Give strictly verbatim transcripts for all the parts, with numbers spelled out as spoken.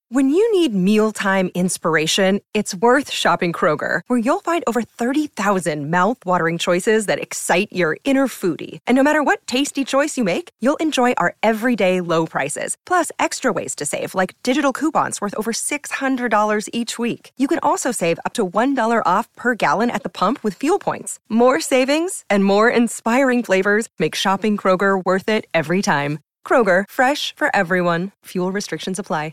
When you need mealtime inspiration, it's worth shopping Kroger, where you'll find over thirty thousand mouth-watering choices that excite your inner foodie. And no matter what tasty choice you make, you'll enjoy our everyday low prices, plus extra ways to save, like digital coupons worth over six hundred dollars each week. You can also save up to one dollar off per gallon at the pump with fuel points. More savings and more inspiring flavors make shopping Kroger worth it every time. Kroger, fresh for everyone. Fuel restrictions apply.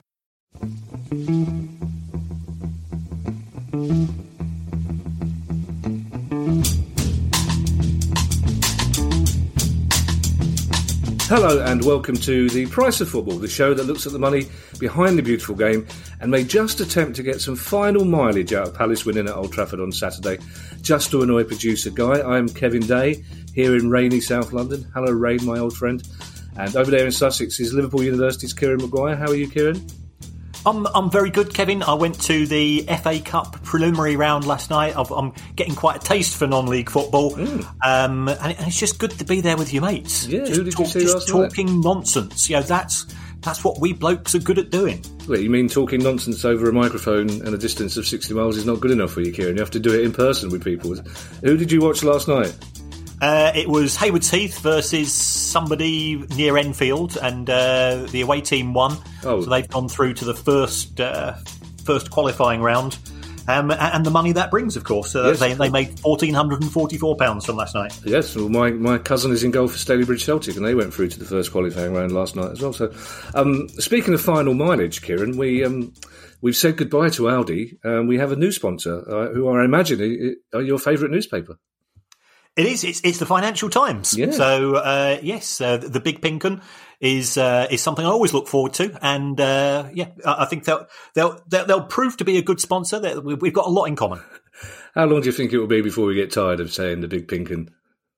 Hello and welcome to The Price of Football, the show that looks at the money behind the beautiful game and may just attempt to get some final mileage out of Palace winning at Old Trafford on Saturday, just to annoy producer Guy. I'm Kevin Day, here in rainy South London. Hello, Rain, my old friend. And over there in Sussex is Liverpool University's Kieran Maguire. How are you, Kieran? I'm I'm very good, Kevin. I went to the F A Cup preliminary round last night. I've, I'm getting quite a taste for non-league football, mm. um, and, and it's just good to be there with your mates. Yeah, just who did talk, you see just last talking night? nonsense. You know, that's that's what we blokes are good at doing. Wait, you mean talking nonsense over a microphone and a distance of sixty miles is not good enough for you, Kieran? You have to do it in person with people. Who did you watch last night? Uh, it was Haywards Heath versus somebody near Enfield, and uh, the away team won. Oh. So they've gone through to the first uh, first qualifying round, um, and the money that brings, of course. Uh, yes. They, they made one thousand four hundred forty-four pounds from last night. Yes, well, my, my cousin is in goal for Stalybridge Celtic, and they went through to the first qualifying round last night as well. So, um, speaking of final mileage, Kieran, we... Um, We've said goodbye to Aldi, and we have a new sponsor, uh, who I imagine are your favourite newspaper. It is. It's, it's the Financial Times. Yeah. So uh, yes, uh, the Big Pink 'Un is uh, is something I always look forward to, and uh, yeah, I think they'll they'll they'll, they'll prove to be a good sponsor. They're, we've got a lot in common. How long do you think it will be before we get tired of saying the Big Pink 'Un?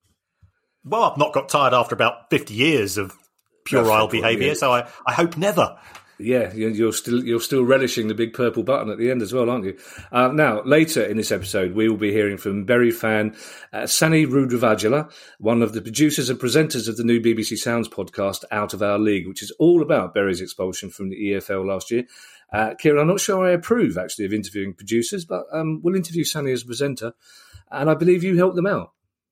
Well, I've not got tired after about fifty years of puerile behaviour, yeah. So I, I hope never. Yeah, you're still you're still relishing the big purple button at the end as well, aren't you? Uh, now, later in this episode, we will be hearing from Bury fan uh, Sani Rudravajula, one of the producers and presenters of the new B B C Sounds podcast, Out of Our League, which is all about Bury's expulsion from the E F L last year. Uh, Kieran, I'm not sure I approve, actually, of interviewing producers, but um, we'll interview Sani as a presenter, and I believe you helped them out.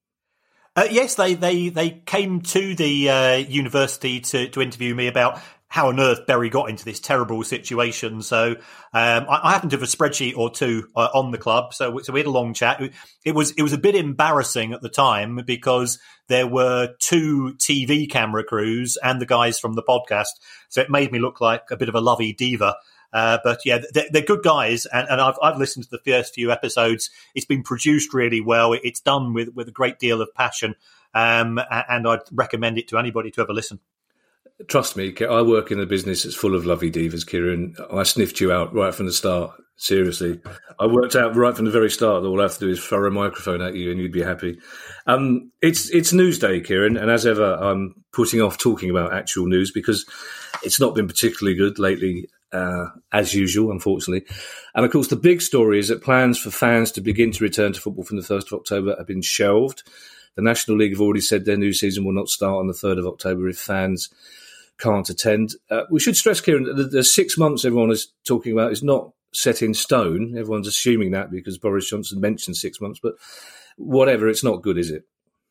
Uh, yes, they, they, they came to the uh, university to, to interview me about how on earth Bury got into this terrible situation. So um, I, I happened to have a spreadsheet or two uh, on the club, so, so we had a long chat. It was it was a bit embarrassing at the time because there were two T V camera crews and the guys from the podcast, so it made me look like a bit of a lovey diva. Uh, but yeah, they're, they're good guys, and, and I've I've listened to the first few episodes. It's been produced really well. It's done with, with a great deal of passion, um, and I'd recommend it to anybody to ever listen. Trust me, I work in a business that's full of lovely divas, Kieran. I sniffed you out right from the start. Seriously. I worked out right from the very start that all I have to do is throw a microphone at you and you'd be happy. Um, it's it's news day, Kieran, and as ever, I'm putting off talking about actual news because it's not been particularly good lately, uh, as usual, unfortunately. And, of course, the big story is that plans for fans to begin to return to football from the first of October have been shelved. The National League have already said their new season will not start on the third of October if fans can't attend. Uh, we should stress, Kieran, that the, the six months everyone is talking about is not set in stone. Everyone's assuming that because Boris Johnson mentioned six months, but whatever, it's not good, is it?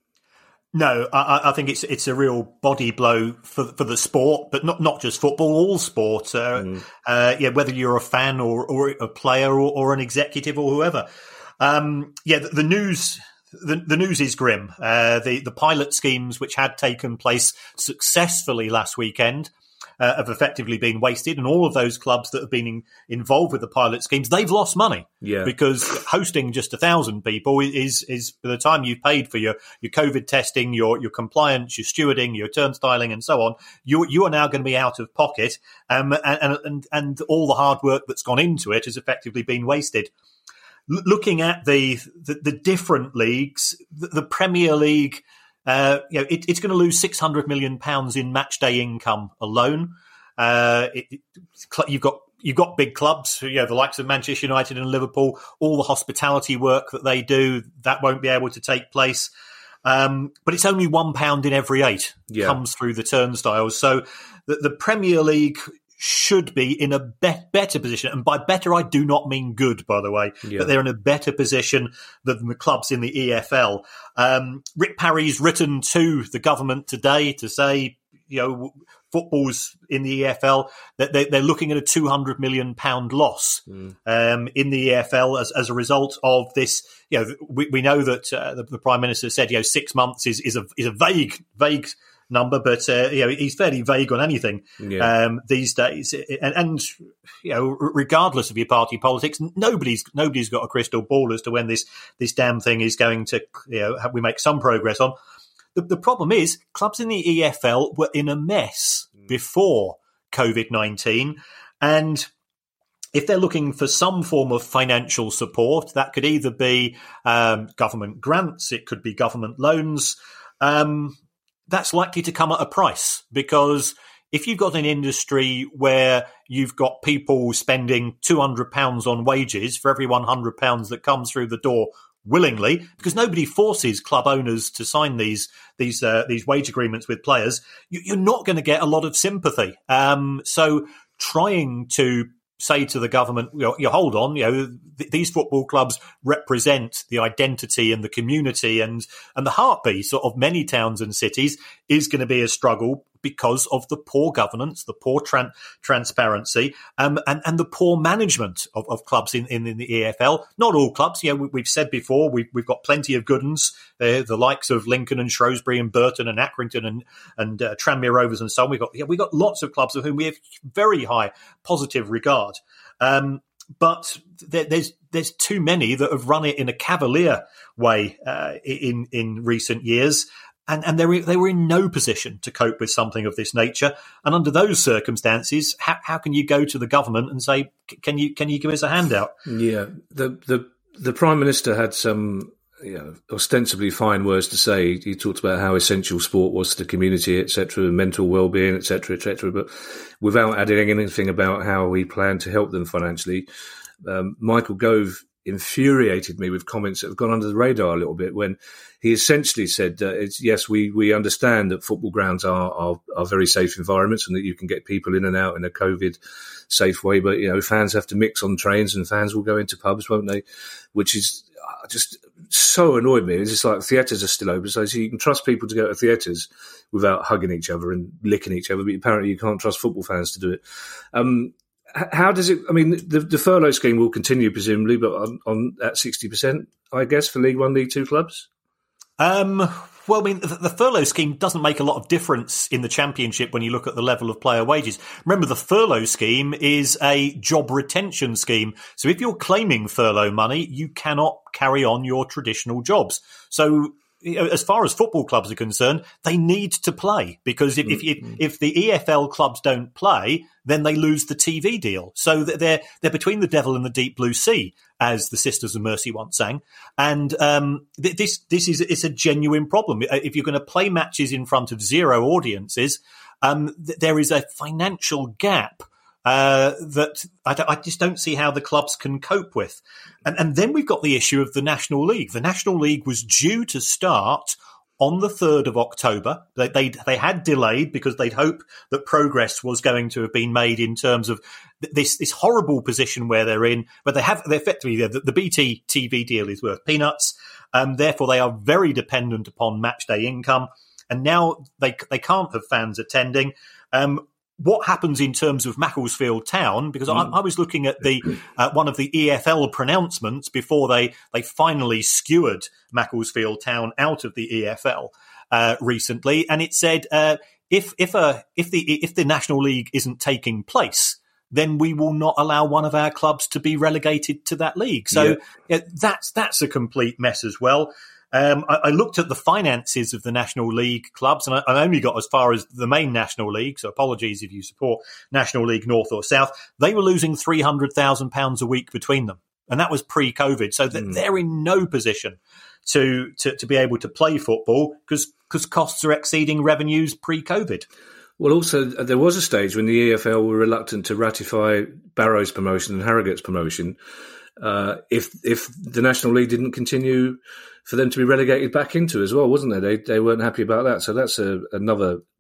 No, I, I think it's it's a real body blow for for the sport, but not, not just football, all sport. Uh, mm. uh, yeah, whether you're a fan or, or a player or, or an executive or whoever. Um, yeah, the, the news... The, the news is grim. Uh, the, the pilot schemes which had taken place successfully last weekend uh, have effectively been wasted, and all of those clubs that have been in, involved with the pilot schemes, they've lost money. Yeah. Because hosting just a thousand people is is by the time you've paid for your, your COVID testing, your your compliance, your stewarding, your turnstiling, and so on, you you are now going to be out of pocket, um, and and and all the hard work that's gone into it has effectively been wasted. Looking at the, the the different leagues, the, the Premier League, uh, you know, it, it's going to lose six hundred million pounds in match day income alone. Uh, it, it, you've got you've got big clubs, you know, the likes of Manchester United and Liverpool. All the hospitality work that they do, that won't be able to take place. Um, but it's only one pound in every eight yeah. comes through the turnstiles. So the, the Premier League should be in a be- better position. And by better, I do not mean good, by the way, yeah. but they're in a better position than the clubs in the E F L. Um, Rick Parry's written to the government today to say, you know, football's in the E F L, that they're, they're looking at a two hundred million pounds loss mm. um, in the E F L as, as a result of this. You know, we, we know that uh, the, the Prime Minister said, you know, six months is, is a is a vague vague number, but uh, you know, he's fairly vague on anything yeah. um, these days. And, and you know, regardless of your party politics, nobody's nobody's got a crystal ball as to when this this damn thing is going to, you know, have we make some progress on. The, the problem is, clubs in the E F L were in a mess before COVID nineteen. And if they're looking for some form of financial support, that could either be um, government grants, it could be government loans. Um, that's likely to come at a price, because if you've got an industry where you've got people spending two hundred pounds on wages for every one hundred pounds that comes through the door willingly, because nobody forces club owners to sign these these uh, these wage agreements with players, you, you're not going to get a lot of sympathy. Um, so trying to say to the government, you know, you hold on, you know, th- these football clubs represent the identity and the community and and the heartbeat of many towns and cities, is going to be a struggle because of the poor governance, the poor tran- transparency, um, and, and the poor management of, of clubs in, in, in the E F L. Not all clubs, you know, we, we've said before, we've, we've got plenty of good ones, uh, the likes of Lincoln and Shrewsbury and Burton and Accrington and, and uh, Tranmere Rovers and so on. We've got, yeah, we've got lots of clubs of whom we have very high positive regard. Um, but there, there's there's too many that have run it in a cavalier way uh, in, in recent years. And, and they were, they were in no position to cope with something of this nature. And under those circumstances, how, how can you go to the government and say, "Can you can you give us a handout?" Yeah, the the the Prime Minister had some, you know, ostensibly fine words to say. He talked about how essential sport was to the community, et cetera, mental well-being, et cetera, et cetera, but without adding anything about how he planned to help them financially. Um, Michael Gove infuriated me with comments that have gone under the radar a little bit, when he essentially said, uh, it's, yes, we, we understand that football grounds are, are, are very safe environments and that you can get people in and out in a COVID safe way. But, you know, fans have to mix on trains and fans will go into pubs, won't they? Which is uh, just so annoyed me. It's just like theatres are still open. So you can trust people to go to theatres without hugging each other and licking each other. But apparently you can't trust football fans to do it. Um, How does it? I mean, the, the furlough scheme will continue presumably, but on, on at sixty percent, I guess, for League One, League Two clubs. Um, well, I mean, the, the furlough scheme doesn't make a lot of difference in the Championship when you look at the level of player wages. Remember, the furlough scheme is a job retention scheme. So if you're claiming furlough money, you cannot carry on your traditional jobs. So, as far as football clubs are concerned, they need to play, because if mm-hmm. if, if the E F L clubs don't play, then they lose the T V deal. So they're they're between the devil and the deep blue sea, as the Sisters of Mercy once sang. And um, this this is it's a genuine problem. If you're going to play matches in front of zero audiences, um, there is a financial gap Uh, that I, I just don't see how the clubs can cope with. And, and then we've got the issue of the National League. The National League was due to start on the third of October. They, they, they had delayed because they'd hoped that progress was going to have been made in terms of this, this horrible position where they're in, where they have, they're effectively, the, the B T T V deal is worth peanuts. Um, therefore they are very dependent upon match day income. And now they, they can't have fans attending. Um, What happens in terms of Macclesfield Town? Because mm. I, I was looking at the uh, one of the E F L pronouncements before they, they finally skewered Macclesfield Town out of the E F L uh, recently, and it said uh, if if a if the if the National League isn't taking place, then we will not allow one of our clubs to be relegated to that league. So yeah. Yeah, that's that's a complete mess as well. Um, I, I looked at the finances of the National League clubs, and I, I only got as far as the main National League, so apologies if you support National League North or South. They were losing three hundred thousand pounds a week between them, and that was pre-COVID. So mm. they're in no position to, to, to be able to play football because because costs are exceeding revenues pre-COVID. Well, also, there was a stage when the E F L were reluctant to ratify Barrow's promotion and Harrogate's promotion uh, if if the National League didn't continue for them to be relegated back into as well, wasn't there? They they weren't happy about that. So that's a, another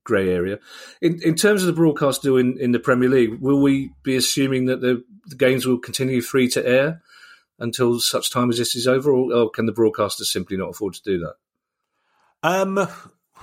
grey area. In, in terms of the broadcast deal in, in the Premier League, will we be assuming that the, the games will continue free to air until such time as this is over, or, or can the broadcasters simply not afford to do that? Um, I,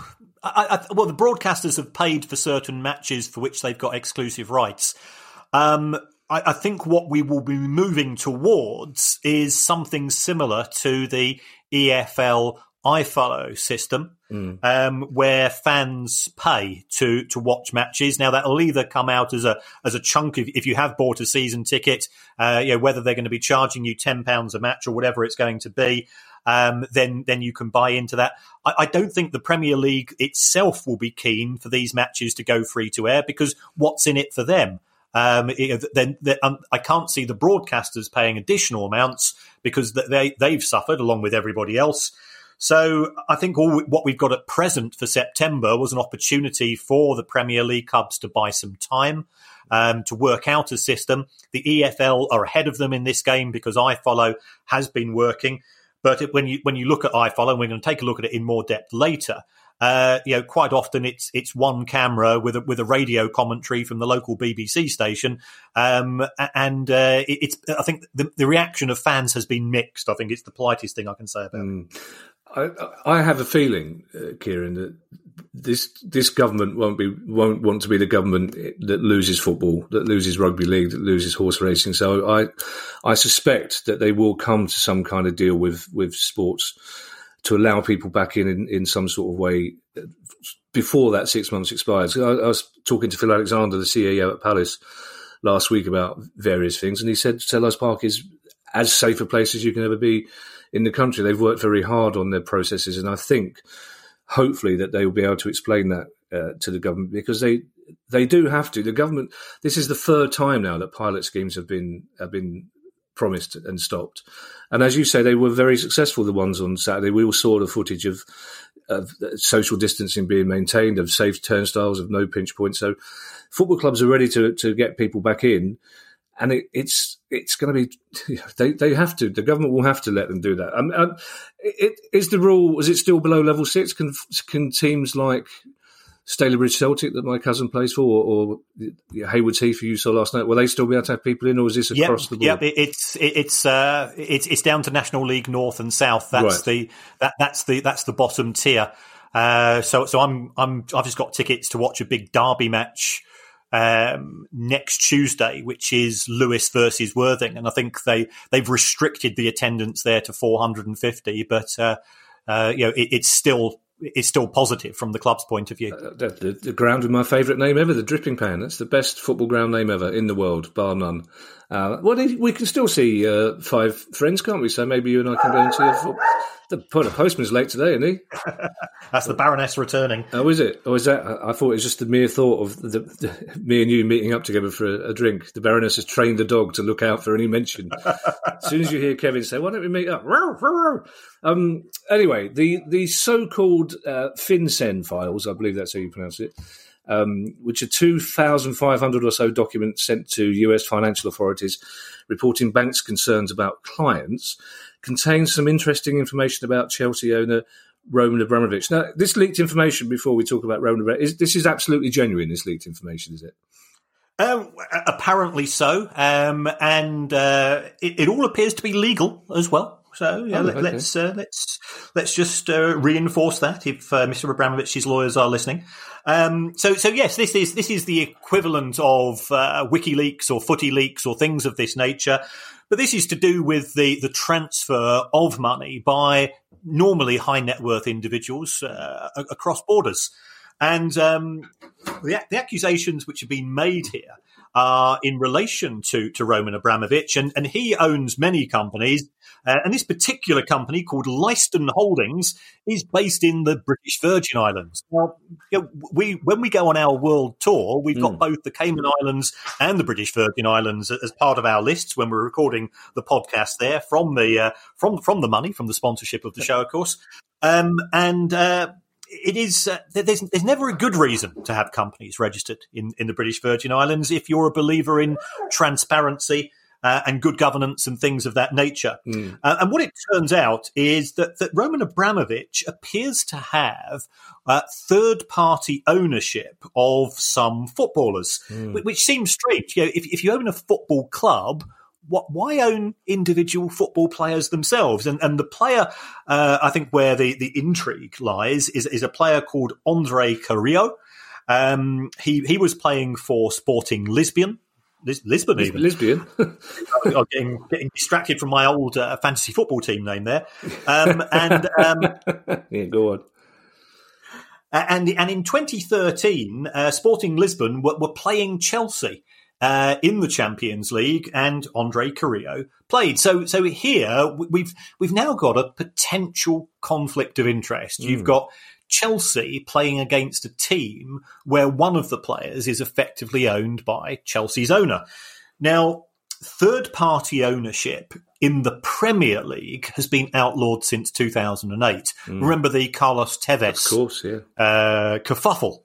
I, well, the broadcasters have paid for certain matches for which they've got exclusive rights. Um, I, I think what we will be moving towards is something similar to the E F L iFollow system, mm. um, where fans pay to to watch matches. Now that'll either come out as a as a chunk if, if you have bought a season ticket, uh, you know, whether they're going to be charging you ten pounds a match or whatever it's going to be. Um, then then you can buy into that. I, I don't think the Premier League itself will be keen for these matches to go free to air, because what's in it for them? Um, it, then um, I can't see the broadcasters paying additional amounts because they they've suffered along with everybody else. So I think all what we've got at present for September was an opportunity for the Premier League clubs to buy some time, um, to work out a system. The E F L are ahead of them in this game because iFollow has been working. But it, when you when you look at iFollow, and we're going to take a look at it in more depth later, uh, you know, quite often it's it's one camera with a, with a radio commentary from the local B B C station, um, and uh, it, it's I think the, the reaction of fans has been mixed. I think it's the politest thing I can say about mm. it. I, I have a feeling, uh, Kieran, that this this government won't be won't want to be the government that loses football, that loses rugby league, that loses horse racing. So I I suspect that they will come to some kind of deal with, with sports to allow people back in, in in some sort of way before that six months expires. I, I was talking to Phil Alexander, the C E O at Palace, last week about various things, and he said Selhurst Park is as safe a place as you can ever be in the country. They've worked very hard on their processes, and I think, hopefully, that they will be able to explain that uh, to the government, because they they do have to. The government. This is the third time now that pilot schemes have been have been promised and stopped, and as you say, they were very successful. The ones on Saturday, we all saw the footage of of social distancing being maintained, of safe turnstiles, of no pinch points. So, football clubs are ready to to get people back in. And it, it's it's going to be they they have to the government will have to let them do that. Um, um, it, is the rule? Is it still below level six? Can can teams like Stalybridge Celtic that my cousin plays for, or, or Haywards Heath, who you saw last night, will they still be able to have people in, or is this across yep, the board? Yeah, it's it's uh, it's it's down to National League North and South. That's right. the that that's the that's the bottom tier. Uh, so so I'm I'm I've just got tickets to watch a big derby match um next Tuesday, which is Lewis versus Worthing, and I think they they've restricted the attendance there to four hundred fifty, but uh, uh you know it, it's still it's still positive from the club's point of view. Uh, the, the, the ground with my favourite name ever, the Dripping Pan. That's the best football ground name ever in the world, bar none. Uh, well, we can still see uh, five friends, can't we? So maybe you and I can go and see a football. The, the postman's late today, isn't he? That's the Baroness returning. Oh, is it? Or is that? I thought it was just the mere thought of the, the, me and you meeting up together for a, a drink. The Baroness has trained the dog to look out for any mention. As soon as you hear Kevin say, "Why don't we meet up?" Um, anyway, the the so-called uh, FinCEN files, I believe that's how you pronounce it, um, which are two thousand five hundred or so documents sent to U S financial authorities reporting banks' concerns about clients, contains some interesting information about Chelsea owner Roman Abramovich. Now, this leaked information, before we talk about Roman Abramovich, is, this is absolutely genuine, this leaked information, is it? Um, apparently so. Um, and uh, it, it all appears to be legal as well. So yeah, oh, let, okay. let's uh, let's let's just uh, reinforce that if uh, Mister Abramovich's lawyers are listening. Um, so so yes, this is this is the equivalent of uh, WikiLeaks or Footy Leaks or things of this nature. But this is to do with the, the transfer of money by normally high net worth individuals uh, across borders. And um, the, the accusations which have been made here are in relation to, to Roman Abramovich, and, and he owns many companies. Uh, and this particular company, called Leiston Holdings, is based in the British Virgin Islands. Now, you know, we when we go on our world tour, we've got mm. both the Cayman Islands and the British Virgin Islands as part of our lists when we're recording the podcast there from the uh, from from the money, from the sponsorship of the show, of course. Um, and uh, it is uh, there's there's never a good reason to have companies registered in, in the British Virgin Islands if you're a believer in transparency. uh, and good governance and things of that nature. Mm. Uh, and what it turns out is that, that Roman Abramovich appears to have uh, third-party ownership of some footballers, Mm. which, which seems strange. You know, if, if you own a football club, what, why own individual football players themselves? And, and the player, uh, I think, where the, the intrigue lies is, is a player called Andre Carrillo. Um, he he was playing for Sporting Lisbon. Lis- Lisbon, even. Lisbon. I'm getting, getting distracted from my old uh, fantasy football team name there. Um, and um, yeah, go on. and and in twenty thirteen, uh, Sporting Lisbon were, were playing Chelsea uh, in the Champions League, and Andre Carrillo played. So so here we've we've now got a potential conflict of interest. Mm. You've got Chelsea playing against a team where one of the players is effectively owned by Chelsea's owner. Now, third-party ownership in the Premier League has been outlawed since two thousand eight. Mm. Remember the Carlos Tevez of course, yeah. uh, kerfuffle,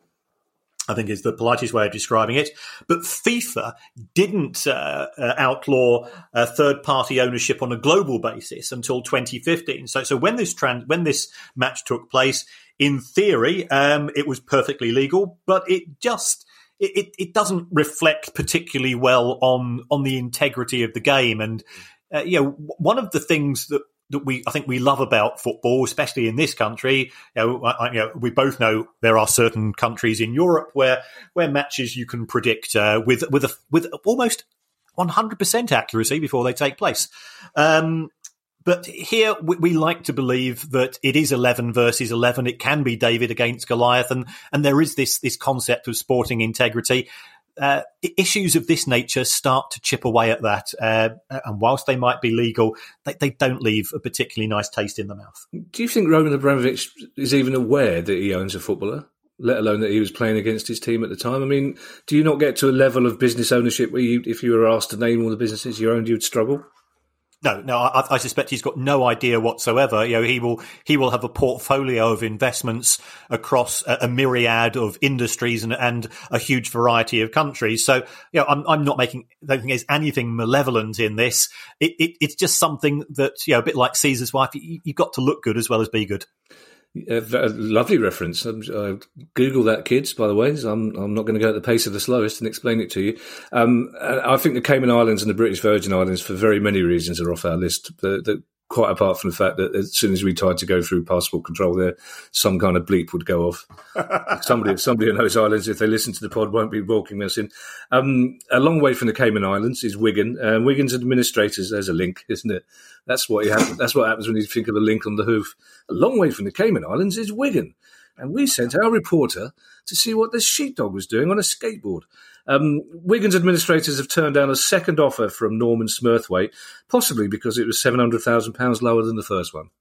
I think is the politest way of describing it. But FIFA didn't uh, uh, outlaw uh, third-party ownership on a global basis until twenty fifteen. So, so when this trans- when this match took place, in theory, um, it was perfectly legal, but it just it, it doesn't reflect particularly well on on the integrity of the game. And uh, you know, one of the things that that we I think we love about football, especially in this country, you know, I, you know, we both know there are certain countries in Europe where where matches you can predict uh, with with a, with almost one hundred percent accuracy before they take place. Um, But here we, we like to believe that it is eleven versus eleven. It can be David against Goliath, and and there is this this concept of sporting integrity. Uh, issues of this nature start to chip away at that, uh, and whilst they might be legal, they, they don't leave a particularly nice taste in the mouth. Do you think Roman Abramovich is even aware that he owns a footballer, let alone that he was playing against his team at the time? I mean, do you not get to a level of business ownership where you, if you were asked to name all the businesses you owned, you'd struggle? No, no, I, I suspect he's got no idea whatsoever. You know, he will he will have a portfolio of investments across a, a myriad of industries and, and a huge variety of countries. So, you know, I'm I'm not making I don't think there's anything malevolent in this. It, it it's just something that, you know, a bit like Caesar's wife. You, you've got to look good as well as be good. A, a lovely reference. Uh, Google that, kids, by the way. I'm, I'm not going to go at the pace of the slowest and explain it to you. Um, I think the Cayman Islands and the British Virgin Islands, for very many reasons, are off our list. The, the, quite apart from the fact that as soon as we tried to go through passport control there, some kind of bleep would go off. somebody somebody in those islands, if they listen to the pod, won't be walking us in. Um, a long way from the Cayman Islands is Wigan. Uh, Wigan's administrators, there's a link, isn't it? That's what you have, that's what happens when you think of a link on the hoof. A long way from the Cayman Islands is Wigan. And we sent our reporter to see what this sheepdog was doing on a skateboard. Um, Wigan's administrators have turned down a second offer from Norman Smurthwaite, possibly because it was seven hundred thousand pounds lower than the first one.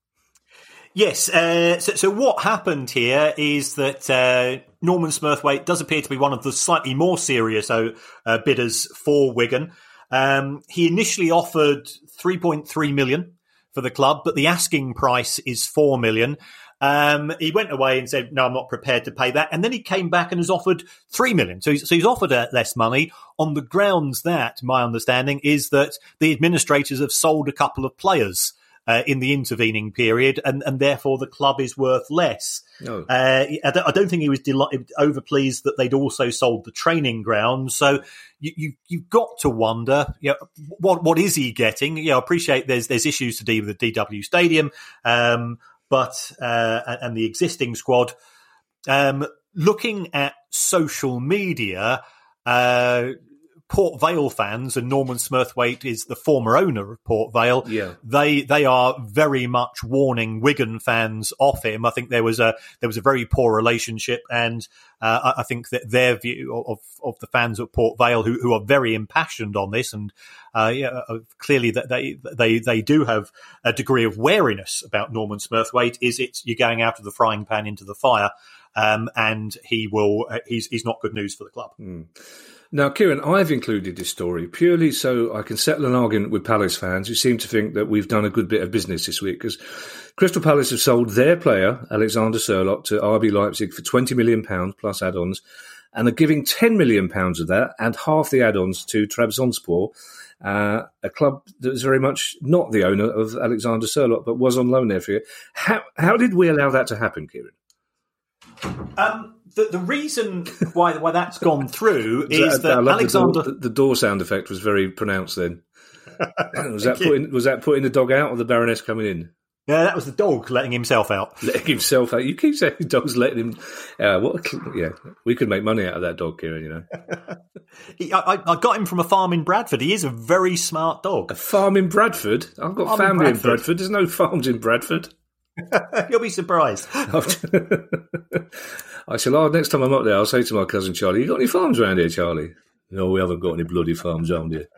Yes. Uh, so, so what happened here is that uh, Norman Smurthwaite does appear to be one of the slightly more serious uh, bidders for Wigan. Um, he initially offered three point three million for the club, but the asking price is four million. Um, he went away and said, no, I'm not prepared to pay that. And then he came back and has offered three million. So he's, so he's offered uh, less money on the grounds that, my understanding is that the administrators have sold a couple of players uh, in the intervening period, and, and therefore the club is worth less. No. Uh, I, don't, I don't think he was delighted, overpleased that they'd also sold the training ground. So you, you, you've got to wonder, you know, what what is he getting? You know, I appreciate there's there's issues to deal with the D W Stadium, um, but uh, and the existing squad. Um, looking at social media, uh, Port Vale fans, and Norman Smurthwaite is the former owner of Port Vale. Yeah. They they are very much warning Wigan fans off him. I think there was a there was a very poor relationship, and uh, I think that their view of of the fans at Port Vale, who who are very impassioned on this, and uh, yeah, clearly that they they they do have a degree of wariness about Norman Smurthwaite, is it's you're going out of the frying pan into the fire, um, and he will he's he's not good news for the club. Mm. Now, Kieran, I've included this story purely so I can settle an argument with Palace fans who seem to think that we've done a good bit of business this week, because Crystal Palace have sold their player, Alexander Sørloth, to R B Leipzig for twenty million pounds plus add-ons, and are giving ten million pounds of that and half the add-ons to Trabzonspor. uh, a club that was very much not the owner of Alexander Sørloth, but was on loan there for you. How, how did we allow that to happen, Kieran? Um, the, the reason why why that's gone through is that, that Alexander... The door, the door sound effect was very pronounced then. was, that putting, was that putting the dog out or the Baroness coming in? Yeah, that was the dog letting himself out. Letting himself out. You keep saying the dog's letting him... Uh, what? Yeah, we could make money out of that dog, Kieran, you know. he, I, I got him from a farm in Bradford. He is a very smart dog. A farm in Bradford? I've got farm family in Bradford. in Bradford. There's no farms in Bradford. You'll be surprised. I shall, oh, next time I'm up there, I'll say to my cousin Charlie, you got any farms around here, Charlie? No, we haven't got any bloody farms around here.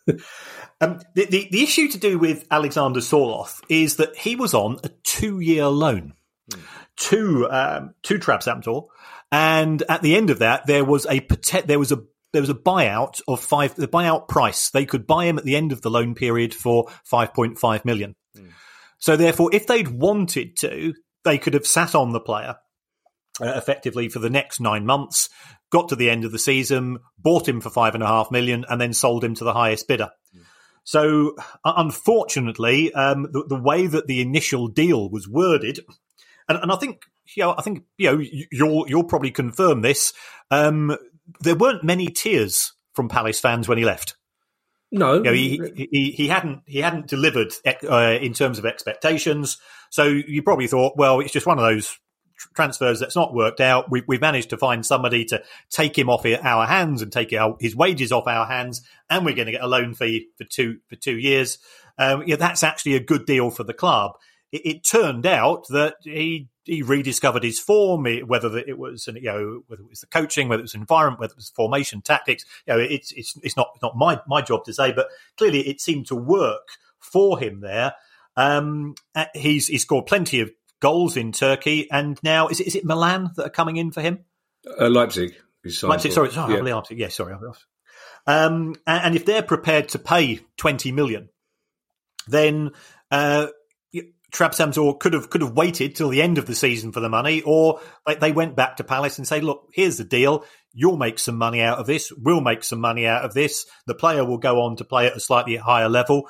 um, the, the, the issue to do with Alexander Sørloth is that he was on a two-year loan hmm. to um, to Trabzonspor, and at the end of that, there was a there was a there was a buyout of five. The buyout price they could buy him at the end of the loan period for five point five million. Hmm. So, therefore, if they'd wanted to, they could have sat on the player uh, effectively for the next nine months, got to the end of the season, bought him for five and a half million, and then sold him to the highest bidder. Mm. So, uh, unfortunately, um, the, the way that the initial deal was worded, and, and I think, you know, I think you know, you'll you'll probably confirm this. Um, there weren't many tears from Palace fans when he left. No, you know, he, he he hadn't he hadn't delivered uh, in terms of expectations. So you probably thought, well, it's just one of those tr- transfers that's not worked out. We, we've managed to find somebody to take him off our hands and take our, his wages off our hands, and we're going to get a loan fee for two for two years. Um, yeah, that's actually a good deal for the club. It, it turned out that he. He rediscovered his form, whether it was, you know, whether it was the coaching, whether it was environment, whether it was formation tactics. You know, it's it's it's not it's not my my job to say, but clearly it seemed to work for him there. Um, he's he scored plenty of goals in Turkey, and now is it is it Milan that are coming in for him? Uh, Leipzig. Leipzig. Sorry, sorry, yeah. Leipzig. Yeah, sorry. Um, and, and if they're prepared to pay twenty million, then. Uh, Trabzonspor could have could have waited till the end of the season for the money, or they, they went back to Palace and say, look, here's the deal. You'll make some money out of this. We'll make some money out of this. The player will go on to play at a slightly higher level.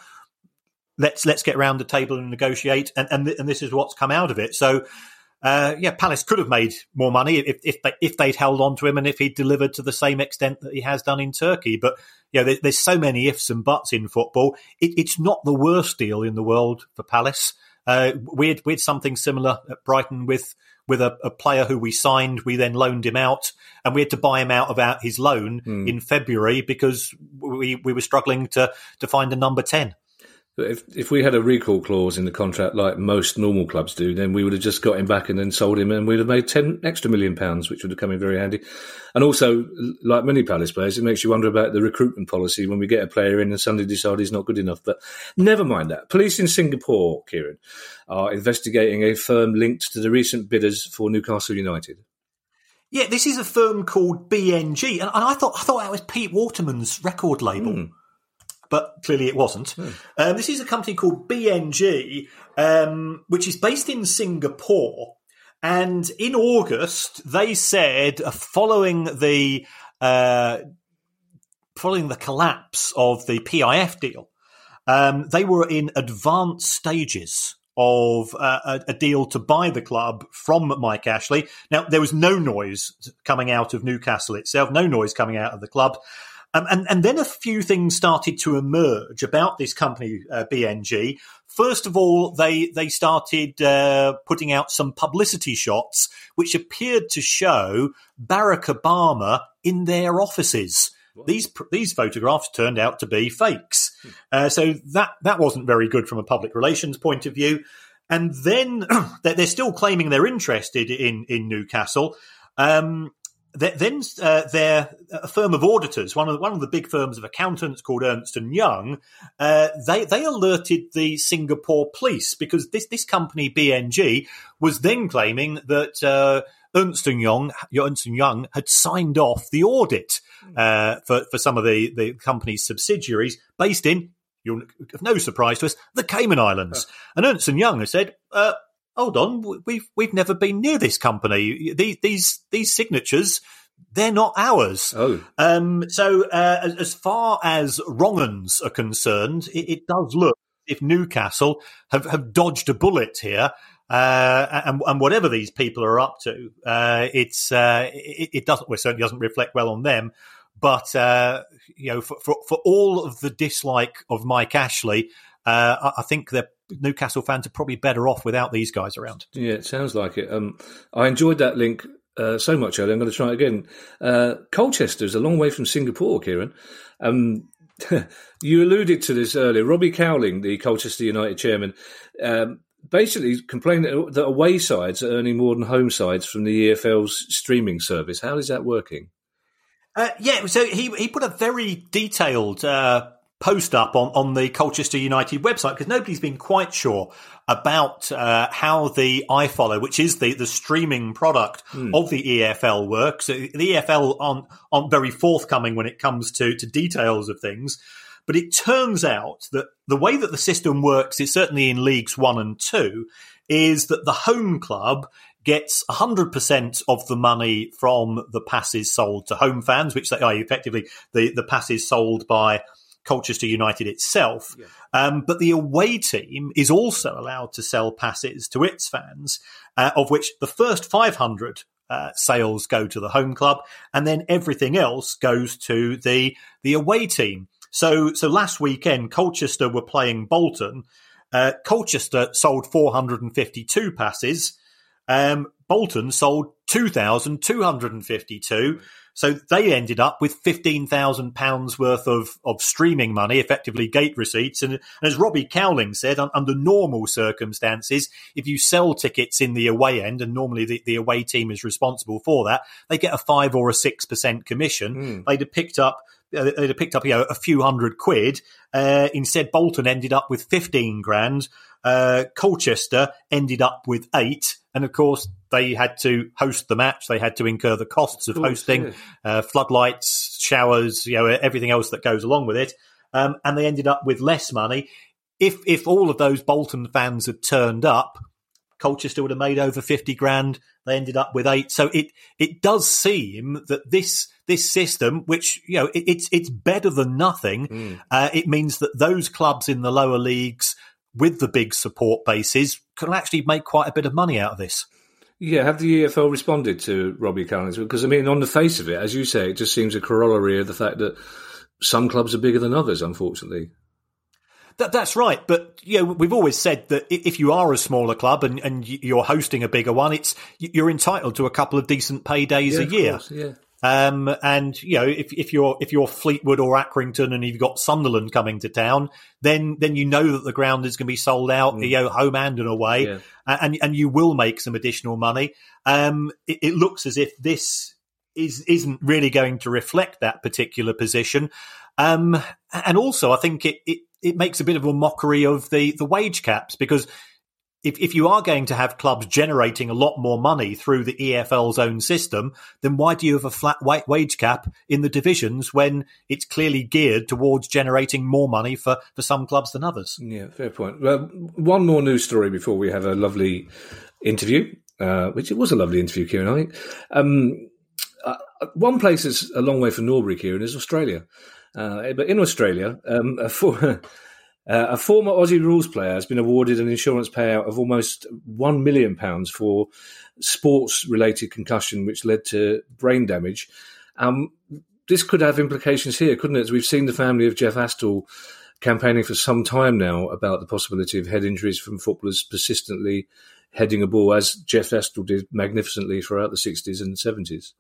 Let's let's get around the table and negotiate. And and, th- and this is what's come out of it. So, uh, yeah, Palace could have made more money if if, they, if they'd held on to him and if he'd delivered to the same extent that he has done in Turkey. But you know, there, there's so many ifs and buts in football. It, it's not the worst deal in the world for Palace. Uh, we had, we had something similar at Brighton with with a, a player who we signed. We then loaned him out, and we had to buy him out of our, his loan mm. in February because we, we were struggling to to find a number ten. But if if we had a recall clause in the contract like most normal clubs do, then we would have just got him back and then sold him, and we'd have made ten extra million pounds, which would have come in very handy. And also, like many Palace players, it makes you wonder about the recruitment policy when we get a player in and suddenly decide he's not good enough. But never mind that. Police in Singapore, Kieran, are investigating a firm linked to the recent bidders for Newcastle United. Yeah, this is a firm called B N G, and, and I thought I thought that was Pete Waterman's record label. Mm. But clearly it wasn't. Hmm. Um, this is a company called B N G, um, which is based in Singapore. And in August, they said, uh, following the uh, following the collapse of the P I F deal, um, they were in advanced stages of uh, a, a deal to buy the club from Mike Ashley. Now, there was no noise coming out of Newcastle itself, no noise coming out of the club. Um, and, and then a few things started to emerge about this company, uh, B N G. First of all, they they started uh, putting out some publicity shots which appeared to show Barack Obama in their offices. What? These these photographs turned out to be fakes. Hmm. Uh, so that, that wasn't very good from a public relations point of view. And then they're still claiming they're interested in, in Newcastle. Um Then uh, they're a firm of auditors, one of the, one of the big firms of accountants called Ernst and Young. Uh, they they alerted the Singapore police because this this company B N G was then claiming that uh, Ernst and Young Ernst and Young had signed off the audit uh, for for some of the the company's subsidiaries based in, you'll no surprise to us, the Cayman Islands. And Ernst and Young has said, Uh, hold on, we've we've never been near this company. These these these signatures they're not ours. Oh. Um, so uh, as, as far as wrong-uns are concerned, it, it does look if Newcastle have, have dodged a bullet here. Uh, and, and whatever these people are up to, uh, it's uh, it, it doesn't well, it certainly doesn't reflect well on them. But uh, you know, for, for for all of the dislike of Mike Ashley, uh, I, I think that Newcastle fans are probably better off without these guys around. Yeah, it sounds like it. Um, I enjoyed that link uh, so much earlier. I'm going to try it again. Uh, Colchester is a long way from Singapore, Kieran. Um, you alluded to this earlier. Robbie Cowling, the Colchester United chairman, um, basically complained that away sides are earning more than home sides from the E F L's streaming service. How is that working? Uh, yeah, so he he put a very detailed uh, post up on, on the Colchester United website because nobody's been quite sure about uh, how the iFollow, which is the, the streaming product mm. of the E F L, works. The E F L aren't, aren't very forthcoming when it comes to, to details of things. But it turns out that the way that the system works, is certainly in Leagues One and Two, is that the home club gets one hundred percent of the money from the passes sold to home fans, which they are effectively the, the passes sold by Colchester United itself. Yeah. Um, but the away team is also allowed to sell passes to its fans, uh, of which the first five hundred uh, sales go to the home club, and then everything else goes to the the away team. So, so last weekend, Colchester were playing Bolton. Uh, Colchester sold four hundred fifty-two passes. Um, Bolton sold two thousand two hundred fifty-two. So they ended up with fifteen thousand pounds worth of, of streaming money, effectively gate receipts. And, and as Robbie Cowling said, un, under normal circumstances, if you sell tickets in the away end, and normally the, the away team is responsible for that, they get a five or a six percent commission. Mm. They'd have picked up They'd have picked up, you know, a few hundred quid. Uh, instead, Bolton ended up with fifteen grand. Uh, Colchester ended up with eight. And of course, they had to host the match. They had to incur the costs of, of course, hosting, yeah. uh, floodlights, showers, you know, everything else that goes along with it. Um, and they ended up with less money. If, if all of those Bolton fans had turned up, Colchester would have made over fifty grand. They ended up with eight. So it, it does seem that this, this system, which, you know, it, it's, it's better than nothing. Mm. Uh, it means that those clubs in the lower leagues with the big support bases can actually make quite a bit of money out of this. Yeah, have the E F L responded to Robbie Cowling's? Because, I mean, on the face of it, as you say, it just seems a corollary of the fact that some clubs are bigger than others, unfortunately. That, that's right. But, you know, we've always said that if you are a smaller club and, and you're hosting a bigger one, it's you're entitled to a couple of decent paydays yeah, a year. Course, yeah. Um, and, you know, if, if you're, if you're Fleetwood or Accrington and you've got Sunderland coming to town, then, then you know that the ground is going to be sold out, mm. you know, home and and away, yeah. and, and you will make some additional money. Um, it, it looks as if this is, isn't really going to reflect that particular position. Um, and also I think it, it, it makes a bit of a mockery of the, the wage caps, because If, if you are going to have clubs generating a lot more money through the E F L's own system, then why do you have a flat wage cap in the divisions when it's clearly geared towards generating more money for, for some clubs than others? Yeah, fair point. Well, one more news story before we have a lovely interview, uh, which it was a lovely interview, Kieran, I think. Um, uh, one place that's a long way from Norbury, Kieran, is Australia. Uh, but in Australia, um, for... Uh, a former Aussie rules player has been awarded an insurance payout of almost one million pounds for sports-related concussion, which led to brain damage. Um, this could have implications here, couldn't it? As we've seen the family of Jeff Astle campaigning for some time now about the possibility of head injuries from footballers persistently heading a ball, as Jeff Astle did magnificently throughout the sixties and seventies.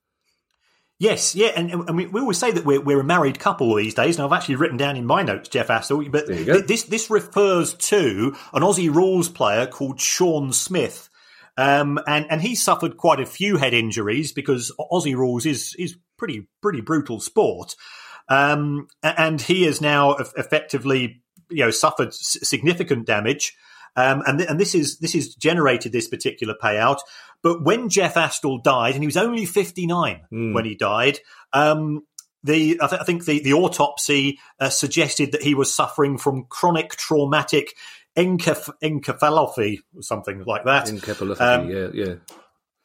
Yes, yeah, and, and we, we always say that we're, we're a married couple these days, and I've actually written down in my notes Jeff Astle, but th- this this refers to an Aussie rules player called Sean Smith, um, and and he suffered quite a few head injuries because Aussie rules is is pretty pretty brutal sport, um, and he has now effectively you know suffered significant damage. Um, and, th- and this is this is generated this particular payout. But when Jeff Astle died, and he was only fifty-nine mm. when he died, um, the I, th- I think the, the autopsy uh, suggested that he was suffering from chronic traumatic enceph- encephalopathy, or something like that. Encephalopathy, um, yeah, yeah.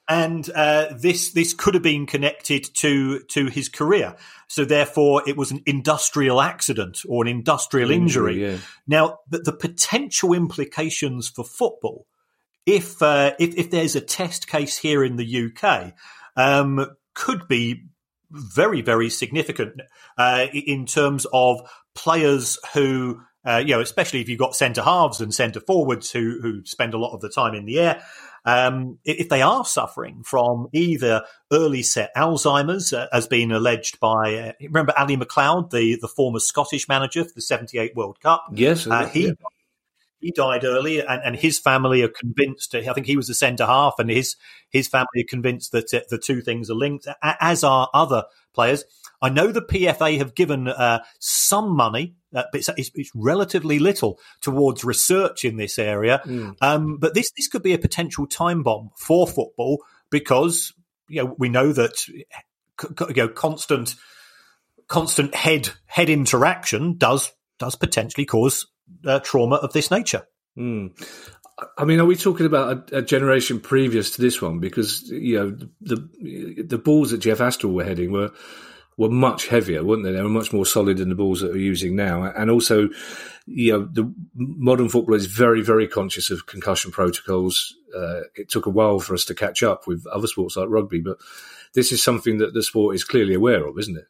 And uh, this this could have been connected to to his career. So therefore, it was an industrial accident or an industrial injury. injury yeah. Now, the, the potential implications for football, if, uh, if if there's a test case here in the U K, um, could be very, very significant uh, in terms of players who, uh, you know, especially if you've got centre halves and centre forwards who who spend a lot of the time in the air. Um, if they are suffering from either early set Alzheimer's, uh, as been alleged by, uh, remember Ali McLeod, the, the former Scottish manager for the seventy-eight World Cup? Yes. Uh, he, yeah. he died early, and, and his family are convinced, I think he was a centre half, and his, his family are convinced that uh, the two things are linked, as are other players. I know the P F A have given uh, some money, uh, but it's, it's, it's relatively little towards research in this area. Mm. Um, but this this could be a potential time bomb for football because you know we know that you know constant constant head head interaction does does potentially cause uh, trauma of this nature. Mm. I mean, are we talking about a, a generation previous to this one? Because you know the the, the balls that Jeff Astle were heading were. were much heavier, weren't they? They were much more solid than the balls that we're using now. And also, you know, the modern footballer is very, very conscious of concussion protocols. Uh, it took a while for us to catch up with other sports like rugby, but this is something that the sport is clearly aware of, isn't it?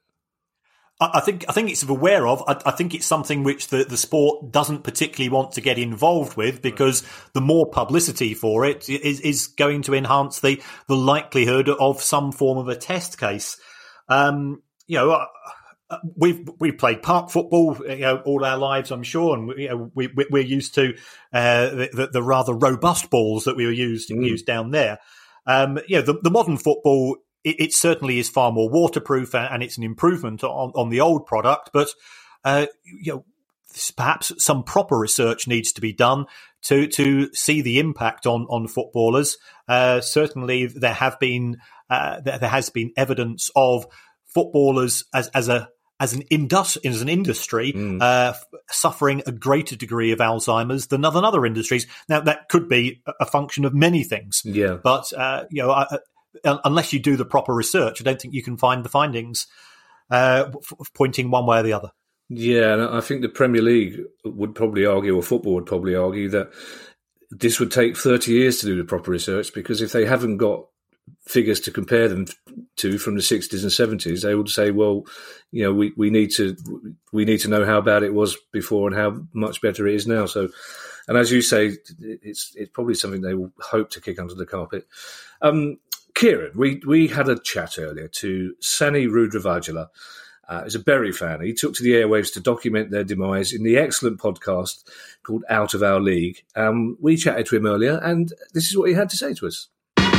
I think I think it's aware of. I, I think it's something which the, the sport doesn't particularly want to get involved with because the more publicity for it is, is going to enhance the, the likelihood of some form of a test case. Um, You know, uh, we've we've played park football, you know, all our lives, I'm sure, and you know, we we're used to uh, the, the rather robust balls that we were used mm. used down there. Um, you know, the, the modern football, it, it certainly is far more waterproof, and it's an improvement on, on the old product. But uh, you know, perhaps some proper research needs to be done to to see the impact on on footballers. Uh, certainly, there have been uh, there, there has been evidence of footballers as as a as an indus as an industry mm. uh, suffering a greater degree of Alzheimer's than other other industries. Now that could be a function of many things. Yeah, but uh, you know, uh, unless you do the proper research, I don't think you can find the findings uh, f- pointing one way or the other. Yeah, and I think the Premier League would probably argue, or football would probably argue, that this would take thirty years to do the proper research because if they haven't got figures to compare them to from the sixties and seventies, they would say, well, you know, we, we need to we need to know how bad it was before and how much better it is now. So, and as you say, it's it's probably something they will hope to kick under the carpet. Um, Kieran, we, we had a chat earlier to Sani Rudravajula. Uh, he's a Bury fan. He took to the airwaves to document their demise in the excellent podcast called Out of Our League. Um, we chatted to him earlier, and this is what he had to say to us.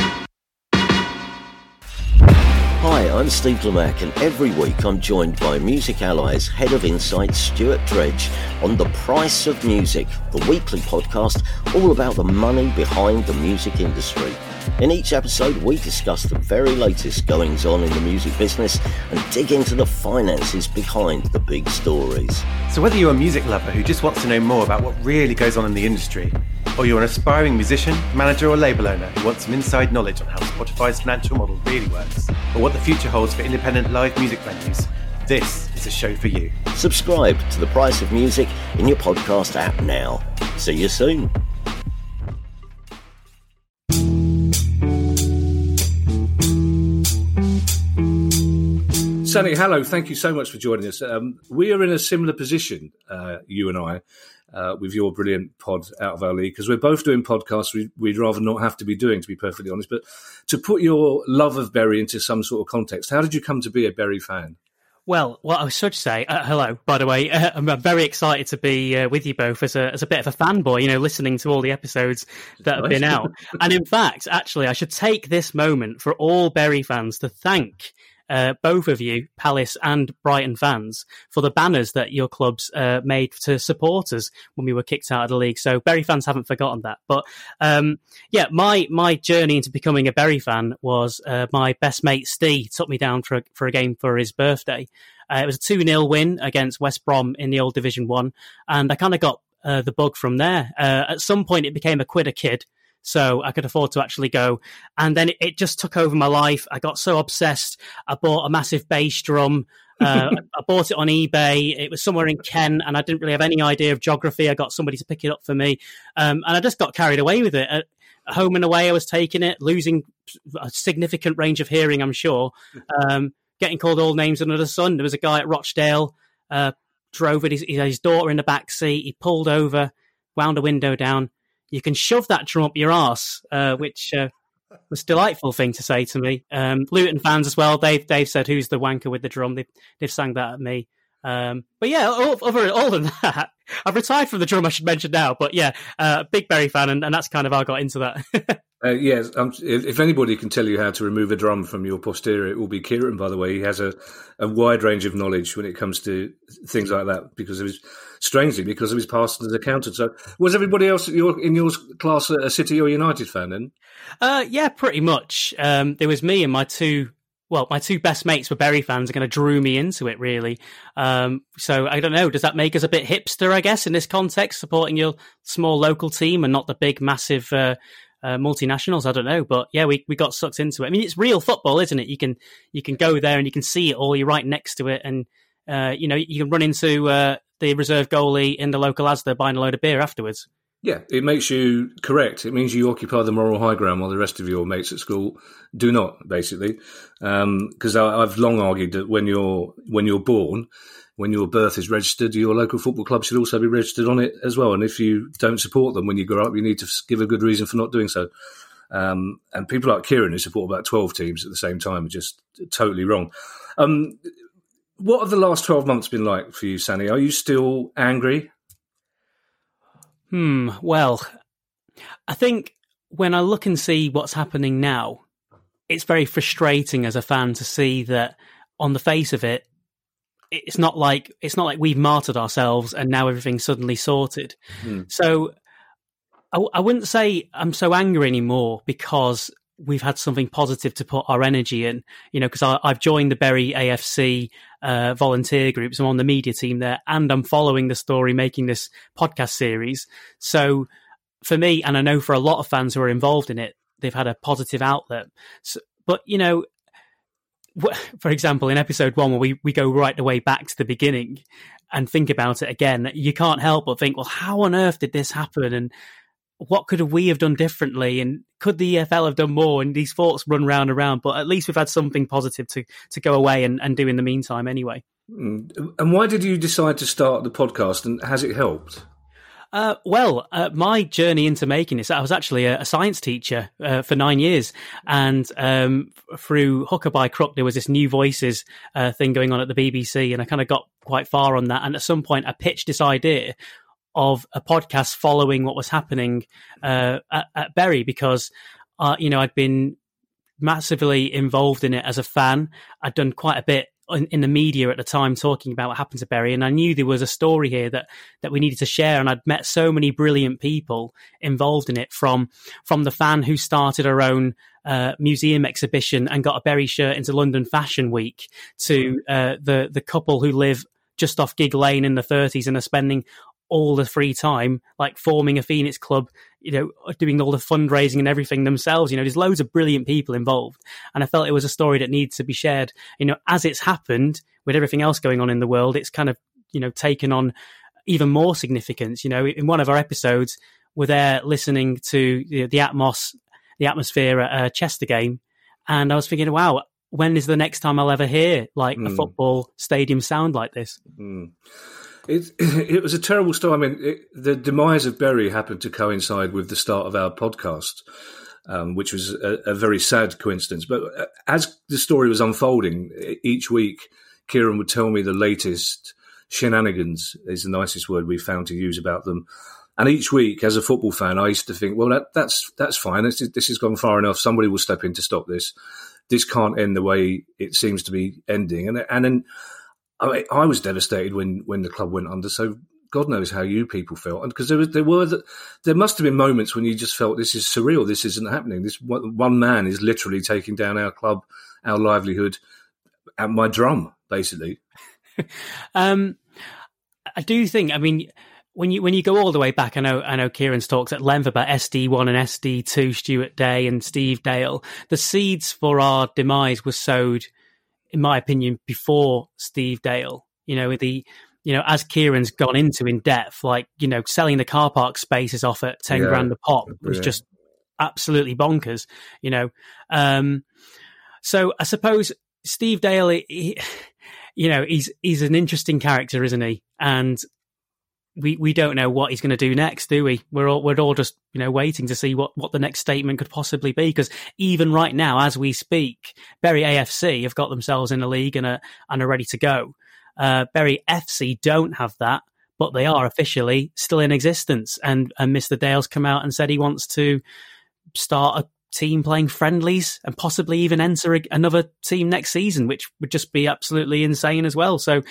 Hi, I'm Steve Lemack, and every week I'm joined by Music Ally's Head of Insight, Stuart Dredge, on The Price of Music, the weekly podcast all about the money behind the music industry. In each episode, we discuss the very latest goings-on in the music business and dig into the finances behind the big stories. So whether you're a music lover who just wants to know more about what really goes on in the industry, or you're an aspiring musician, manager or label owner who wants some inside knowledge on how Spotify's financial model really works, or what the future holds for independent live music venues, this is a show for you. Subscribe to The Price of Music in your podcast app now. See you soon. Sani, hello. Thank you so much for joining us. Um, we are in a similar position, uh, you and I, uh, with your brilliant pod Out of Our League, because we're both doing podcasts we, we'd rather not have to be doing, to be perfectly honest. But to put your love of Bury into some sort of context, how did you come to be a Bury fan? Well, what I should say, uh, hello, by the way, uh, I'm very excited to be uh, with you both as a as a bit of a fanboy, you know, listening to all the episodes that have nice. been out. And in fact, actually, I should take this moment for all Bury fans to thank Uh, both of you, Palace and Brighton fans, for the banners that your clubs uh, made to supporters when we were kicked out of the league. So Bury fans haven't forgotten that. But um, yeah, my my journey into becoming a Bury fan was uh, my best mate Steve took me down for a, for a game for his birthday. Uh, it was a two nil win against West Brom in the old Division One, and I kind of got uh, the bug from there. Uh, at some point, it became a quid a kid. so I could afford to actually go. And then it, it just took over my life. I got so obsessed. I bought a massive bass drum. uh, I bought it on eBay. It was somewhere in Kent, and I didn't really have any idea of geography. I got somebody to pick it up for me, um, and I just got carried away with it. At home and away, I was taking it, losing a significant range of hearing, I'm sure, um, getting called all names under the sun. There was a guy at Rochdale, uh, drove with his, his daughter in the back seat. He pulled over, wound a window down. You can shove that drum up your arse, uh, which... Uh, was a delightful thing to say to me. Um, Luton fans as well. They've they've said, "Who's the wanker with the drum?" They've they've sang that at me. Um, but yeah, all, over all than that, I've retired from the drum. I should mention now. But yeah, uh, big Bury fan, and, and that's kind of how I got into that. uh, yes, um, if, if anybody can tell you how to remove a drum from your posterior, it will be Kieran. By the way, he has a, a wide range of knowledge when it comes to things like that because of his. Strangely, because of his past as accountant. So, was everybody else in your, in your class a City or United fan then? Uh, yeah, pretty much. Um, there was me and my two, well, my two best mates were Bury fans and kind of drew me into it, really. Um, so, I don't know, does that make us a bit hipster, I guess, in this context, supporting your small local team and not the big, massive uh, uh, multinationals? I don't know. But yeah, we, we got sucked into it. I mean, it's real football, isn't it? You can you can go there and you can see it all. You're right next to it. And, uh, you know, you can run into... Uh, the reserve goalie in the local Asda buying a load of beer afterwards. Yeah, it makes you correct. It means you occupy the moral high ground while the rest of your mates at school do not, basically. Because um, I've long argued that when you're when you're born, when your birth is registered, your local football club should also be registered on it as well. And if you don't support them when you grow up, you need to give a good reason for not doing so. Um, and people like Kieran, who support about twelve teams at the same time, are just totally wrong. Um What have the last twelve months been like for you, Sanny? Are you still angry? Hmm, well, I think when I look and see what's happening now, it's very frustrating as a fan to see that on the face of it, it's not like it's not like we've martyred ourselves and now everything's suddenly sorted. Hmm. So I, I wouldn't say I'm so angry anymore because we've had something positive to put our energy in, you know, because I've joined the Bury A F C uh, volunteer groups. I'm on the media team there and I'm following the story, making this podcast series. So for me, and I know for a lot of fans who are involved in it, they've had a positive outlet. So, but, you know, for example, in episode one, where we, we go right the way back to the beginning and think about it again, you can't help but think, well, how on earth did this happen? And what could we have done differently? And could the E F L have done more? And these thoughts run round and round, but at least we've had something positive to, to go away and, and do in the meantime anyway. And why did you decide to start the podcast, and has it helped? Uh, well, uh, my journey into making this, I was actually a, a science teacher uh, for nine years. And um, through Hooker by Crook, there was this New Voices uh, thing going on at the B B C, and I kind of got quite far on that. And at some point, I pitched this idea of a podcast following what was happening uh, at, at Bury, because, uh, you know, I'd been massively involved in it as a fan. I'd done quite a bit in, in the media at the time talking about what happened to Bury, and I knew there was a story here that, that we needed to share. And I'd met so many brilliant people involved in it, from from the fan who started her own uh, museum exhibition and got a Bury shirt into London Fashion Week, to uh, the the couple who live just off Gig Lane in the thirties and are spending all the free time, like forming a Phoenix club, you know, doing all the fundraising and everything themselves. You know, there's loads of brilliant people involved. And I felt it was a story that needs to be shared. You know, as it's happened with everything else going on in the world, it's kind of, you know, taken on even more significance. You know, in one of our episodes, we're there listening to you know, the Atmos, the atmosphere at a Chester game. And I was thinking, wow, when is the next time I'll ever hear like mm. a football stadium sound like this? Mm. It it was a terrible story. I mean, it, the demise of Bury happened to coincide with the start of our podcast, um, which was a, a very sad coincidence. But as the story was unfolding, each week, Kieran would tell me the latest shenanigans, is the nicest word we've found to use about them. And each week, as a football fan, I used to think, well, that, that's that's fine. This, this has gone far enough. Somebody will step in to stop this. This can't end the way it seems to be ending. And and then I, I was devastated when, when the club went under. So God knows how you people felt, and because there was, there were the, there must have been moments when you just felt this is surreal. This isn't happening. This one man is literally taking down our club, our livelihood, and my drum, basically. um, I do think. I mean, when you when you go all the way back, I know I know Kieran's talked at length about S D one and S D two, Stuart Day and Steve Dale. The seeds for our demise were sowed, in my opinion, before Steve Dale. You know, the you know, as Kieran's gone into in depth, like, you know, selling the car park spaces off at ten yeah. grand a pop was yeah. just absolutely bonkers, you know. Um, so I suppose Steve Dale, he, you know, he's he's an interesting character, isn't he? And we we don't know what he's going to do next, do we? We're all we're all just, you know, waiting to see what, what the next statement could possibly be. Because even right now, as we speak, Bury A F C have got themselves in a league and are and are ready to go. Uh, Bury F C don't have that, but they are officially still in existence. And, and Mister Dale's come out and said he wants to start a team playing friendlies and possibly even enter a, another team next season, which would just be absolutely insane as well. So,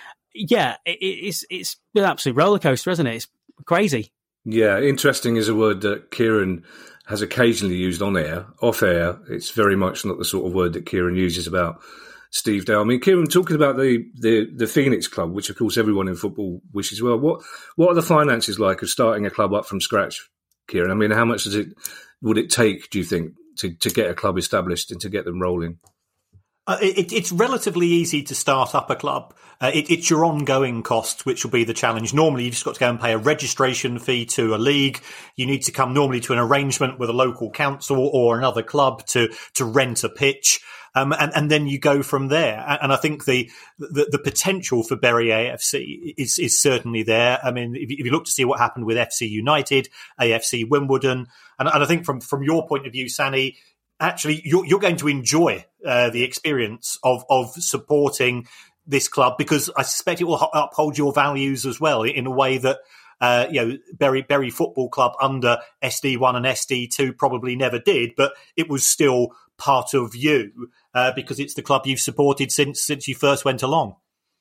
yeah, it, it's it's an absolute roller coaster, isn't it? It's crazy. Yeah, interesting is a word that Kieran has occasionally used on air. Off air, it's very much not the sort of word that Kieran uses about Steve Dale. I mean, Kieran, talking about the, the, the Phoenix Club, which of course everyone in football wishes well, what what are the finances like of starting a club up from scratch, Kieran? I mean, how much does it would it take, do you think, to, to get a club established and to get them rolling? Uh, it, it's relatively easy to start up a club. Uh, it, it's your ongoing costs, which will be the challenge. Normally, you've just got to go and pay a registration fee to a league. You need to come normally to an arrangement with a local council or another club to, to rent a pitch. Um, and, and then you go from there. And I think the, the, the potential for Bury A F C is, is certainly there. I mean, if you, if you look to see what happened with F C United, A F C Wimbledon, and, and I think from, from your point of view, Sani, actually, you're, you're going to enjoy uh, the experience of, of supporting this club, because I suspect it will uphold your values as well in a way that, uh, you know, Bury, Bury Football Club under S D one and S D two probably never did, but it was still part of you uh, because it's the club you've supported since since you first went along.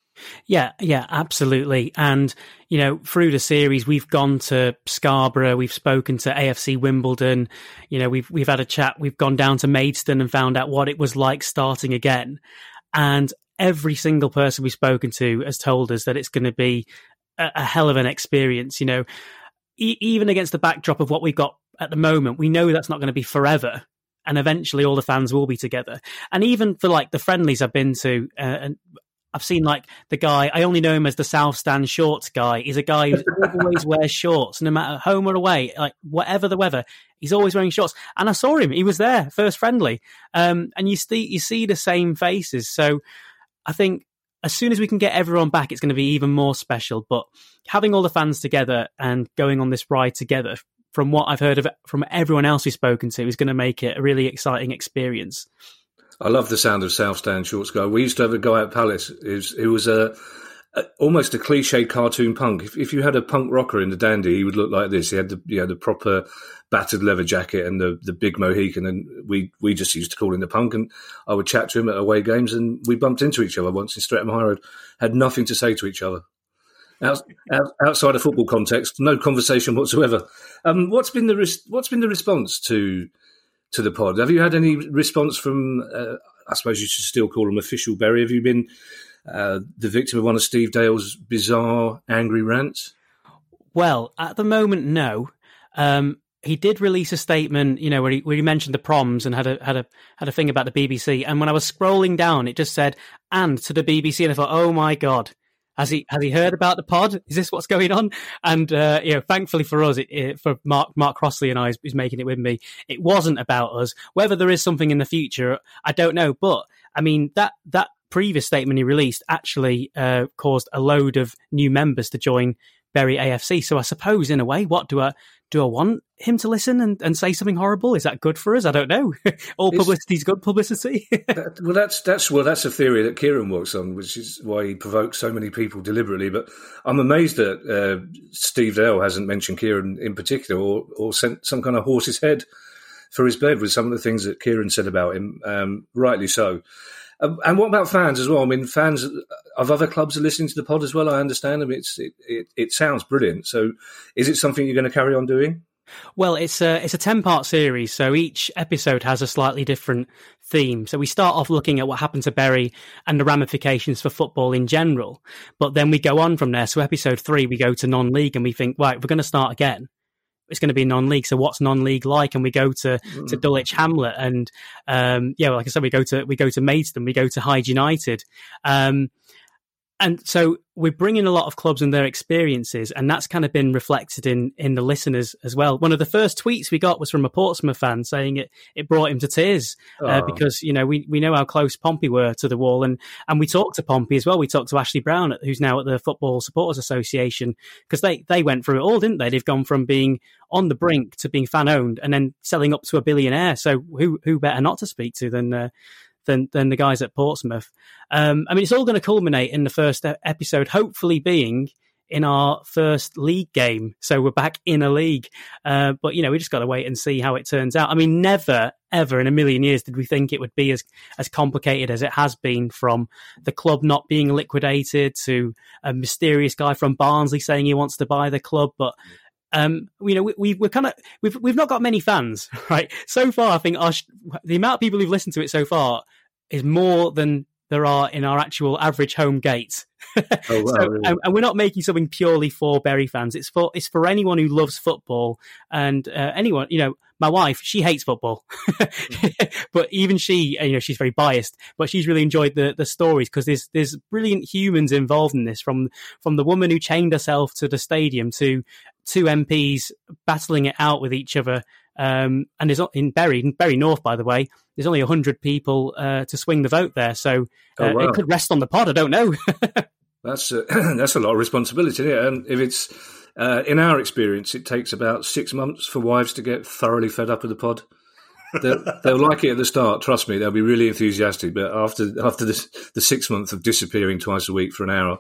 Yeah, yeah, absolutely. And, you know, through the series, we've gone to Scarborough, we've spoken to A F C Wimbledon, you know, we've we've had a chat, we've gone down to Maidstone and found out what it was like starting again. And every single person we've spoken to has told us that it's going to be a, a hell of an experience, you know. E- even against the backdrop of what we've got at the moment, we know that's not going to be forever. And eventually all the fans will be together. And even for like the friendlies I've been to, uh, and I've seen like the guy, I only know him as the South Stand shorts guy. He's a guy who always wears shorts, no matter home or away, like whatever the weather, he's always wearing shorts. And I saw him, he was there, first friendly. Um, and you see, you see the same faces. So I think as soon as we can get everyone back, it's going to be even more special. But having all the fans together and going on this ride together, from what I've heard of it, from everyone else we've spoken to, is going to make it a really exciting experience. I love the sound of South Stand shorts guy. We used to have a guy at Palace who was, who was a, a almost a cliche cartoon punk. If, if you had a punk rocker in the dandy, he would look like this. He had the, he had the proper battered leather jacket and the, the big Mohican, and we, we just used to call him the punk. And I would chat to him at away games, and we bumped into each other once in Streatham High Road. Had nothing to say to each other. Out, out, outside of football context, no conversation whatsoever. Um, what's been the res- what's been the response to to the pod? Have you had any response from? Uh, I suppose you should still call them official Bury. Have you been uh, the victim of one of Steve Dale's bizarre angry rants? Well, at the moment, no. Um, he did release a statement, you know, where he, where he mentioned the proms and had a had a had a thing about the B B C. And when I was scrolling down, it just said "and" to the B B C, and I thought, oh my god. Has he has he heard about the pod? Is this what's going on? And uh, you know, thankfully for us, it, it, for Mark Mark Crossley and I, who's, who's making it with me, it wasn't about us. Whether there is something in the future, I don't know. But I mean, that that previous statement he released actually uh, caused a load of new members to join Bury A F C. So I suppose, in a way, what do I do? I want him to listen and, and say something horrible? Is that good for us? I don't know. All publicity is good publicity. that, well, that's that's well, that's a theory that Kieran works on, which is why he provokes so many people deliberately. But I'm amazed that uh, Steve Dale hasn't mentioned Kieran in particular, or or sent some kind of horse's head for his bed with some of the things that Kieran said about him. Um, rightly so. Um, and what about fans as well? I mean, fans of other clubs are listening to the pod as well, I understand. I mean, it's, it, it, it sounds brilliant. So is it something you're going to carry on doing? Well, it's a it's a ten part series, so each episode has a slightly different theme. So we start off looking at what happened to Bury and the ramifications for football in general, but then we go on from there. So episode three, we go to non-league, and we think, right, we're going to start again. It's going to be non-league. So what's non-league like? And we go to, mm. to Dulwich Hamlet, and um, yeah, like I said, we go to we go to Maidstone, we go to Hyde United. Um, And so we're bringing a lot of clubs and their experiences, and that's kind of been reflected in in the listeners as well. One of the first tweets we got was from a Portsmouth fan saying it it brought him to tears uh, oh. because, you know, we, we know how close Pompey were to the wall. And, and we talked to Pompey as well. We talked to Ashley Brown, who's now at the Football Supporters Association, because they, they went through it all, didn't they? They've gone from being on the brink to being fan-owned and then selling up to a billionaire. So who who better not to speak to than... Uh, Than, than the guys at Portsmouth. Um, I mean, it's all going to culminate in the first episode, hopefully being in our first league game. So we're back in a league. Uh, but, you know, we just got to wait and see how it turns out. I mean, never, ever in a million years did we think it would be as, as complicated as it has been, from the club not being liquidated to a mysterious guy from Barnsley saying he wants to buy the club. But Um, you know, we, we, we're kind of, we've, we've not got many fans, right? So far, I think our, the amount of people who've listened to it so far is more than there are in our actual average home gate. Oh, wow, so, really? and, and we're not making something purely for Bury fans. It's for, it's for anyone who loves football, and uh, anyone, you know, my wife, she hates football, but even she, you know, she's very biased, but she's really enjoyed the, the stories, because there's, there's brilliant humans involved in this, from, from the woman who chained herself to the stadium to two M Ps battling it out with each other. Um, and there's in Bury, in Bury North, by the way, there's only a hundred people uh, to swing the vote there. So uh, oh, wow. It could rest on the pod. I don't know. that's a, that's a lot of responsibility, isn't it? And if it's uh, in our experience, it takes about six months for wives to get thoroughly fed up with the pod. They'll, they'll like it at the start. Trust me, they'll be really enthusiastic. But after after this, the six months of disappearing twice a week for an hour.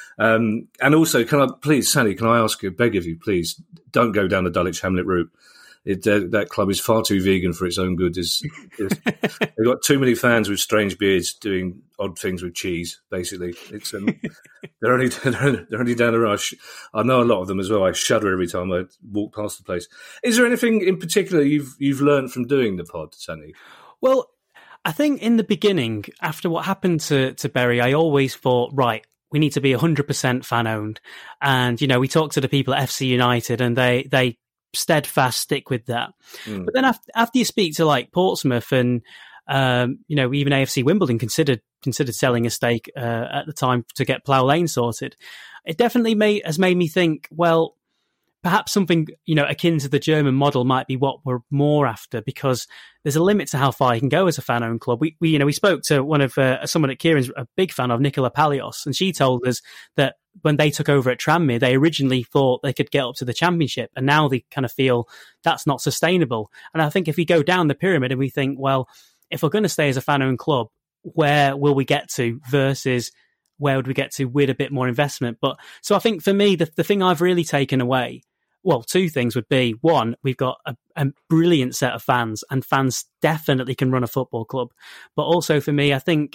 Um, and also, can I please, Sally, can I ask you, beg of you, please, don't go down the Dulwich Hamlet route. It, uh, that club is far too vegan for its own good. It's, it's, they've got too many fans with strange beards doing odd things with cheese, basically. It's um, they're, only, they're only down the road. I know a lot of them as well. I shudder every time I walk past the place. Is there anything in particular you've you've learned from doing the pod, Sally? Well, I think in the beginning, after what happened to, to Bury, I always thought, right, we need to be one hundred percent fan-owned. And, you know, we talked to the people at F C United, and they, they steadfast stick with that. Mm. But then after, after you speak to, like, Portsmouth and, um, you know, even A F C Wimbledon considered considered selling a stake uh, at the time to get Plough Lane sorted, it definitely made, has made me think, well, perhaps something, you know, akin to the German model might be what we're more after, because there's a limit to how far you can go as a fan-owned club. We, we you know, we spoke to one of uh, someone at Kieran's a big fan of, Nicola Palios, and she told us that when they took over at Tranmere, they originally thought they could get up to the Championship, and now they kind of feel that's not sustainable. And I think if we go down the pyramid and we think, well, if we're going to stay as a fan-owned club, where will we get to versus where would we get to with a bit more investment? But so I think for me, the, the thing I've really taken away, well, two things would be, one, we've got a, a brilliant set of fans, and fans definitely can run a football club. But also for me, I think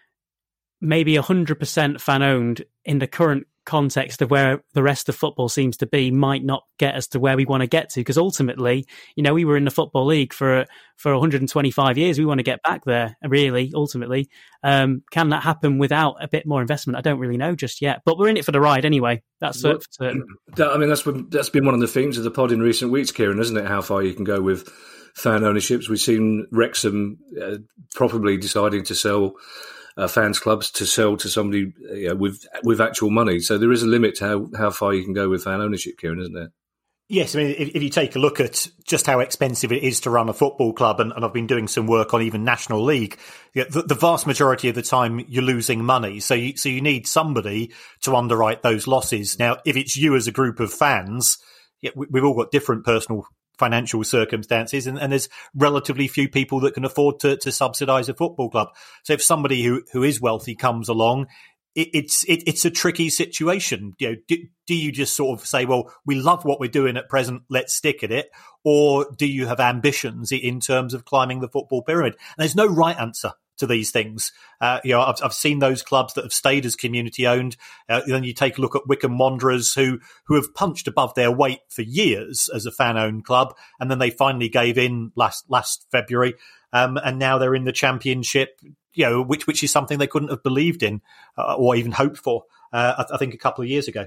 maybe one hundred percent fan-owned in the current context of where the rest of football seems to be might not get us to where we want to get to, because ultimately, you know, we were in the Football League for for one hundred twenty-five years. We want to get back there, really, ultimately. Um, can that happen without a bit more investment? I don't really know just yet, but we're in it for the ride anyway. That's well, certain. I mean, that's been, that's been one of the themes of the pod in recent weeks, Kieran, isn't it? How far you can go with fan ownerships. We've seen Wrexham uh, probably deciding to sell Uh, fans clubs to sell to somebody you know, with with actual money. So there is a limit to how, how far you can go with fan ownership, Kieran, isn't there? Yes, I mean, if, if you take a look at just how expensive it is to run a football club, and, and I've been doing some work on even National League, you know, the, the vast majority of the time you're losing money. So you, so you need somebody to underwrite those losses. Now, if it's you as a group of fans, yeah, we, we've all got different personal financial circumstances, and, and there's relatively few people that can afford to, to subsidise a football club. So if somebody who, who is wealthy comes along, it, it's it, it's a tricky situation. You know, do, do you just sort of say, well, we love what we're doing at present, let's stick at it, or do you have ambitions in terms of climbing the football pyramid? And there's no right answer. to these things. Uh, you know, I've, I've seen those clubs that have stayed as community owned. Uh, then you take a look at Wycombe Wanderers, who who have punched above their weight for years as a fan owned club, and then they finally gave in last last February, um, and now they're in the Championship. You know, which which is something they couldn't have believed in uh, or even hoped for. Uh, I, I think a couple of years ago.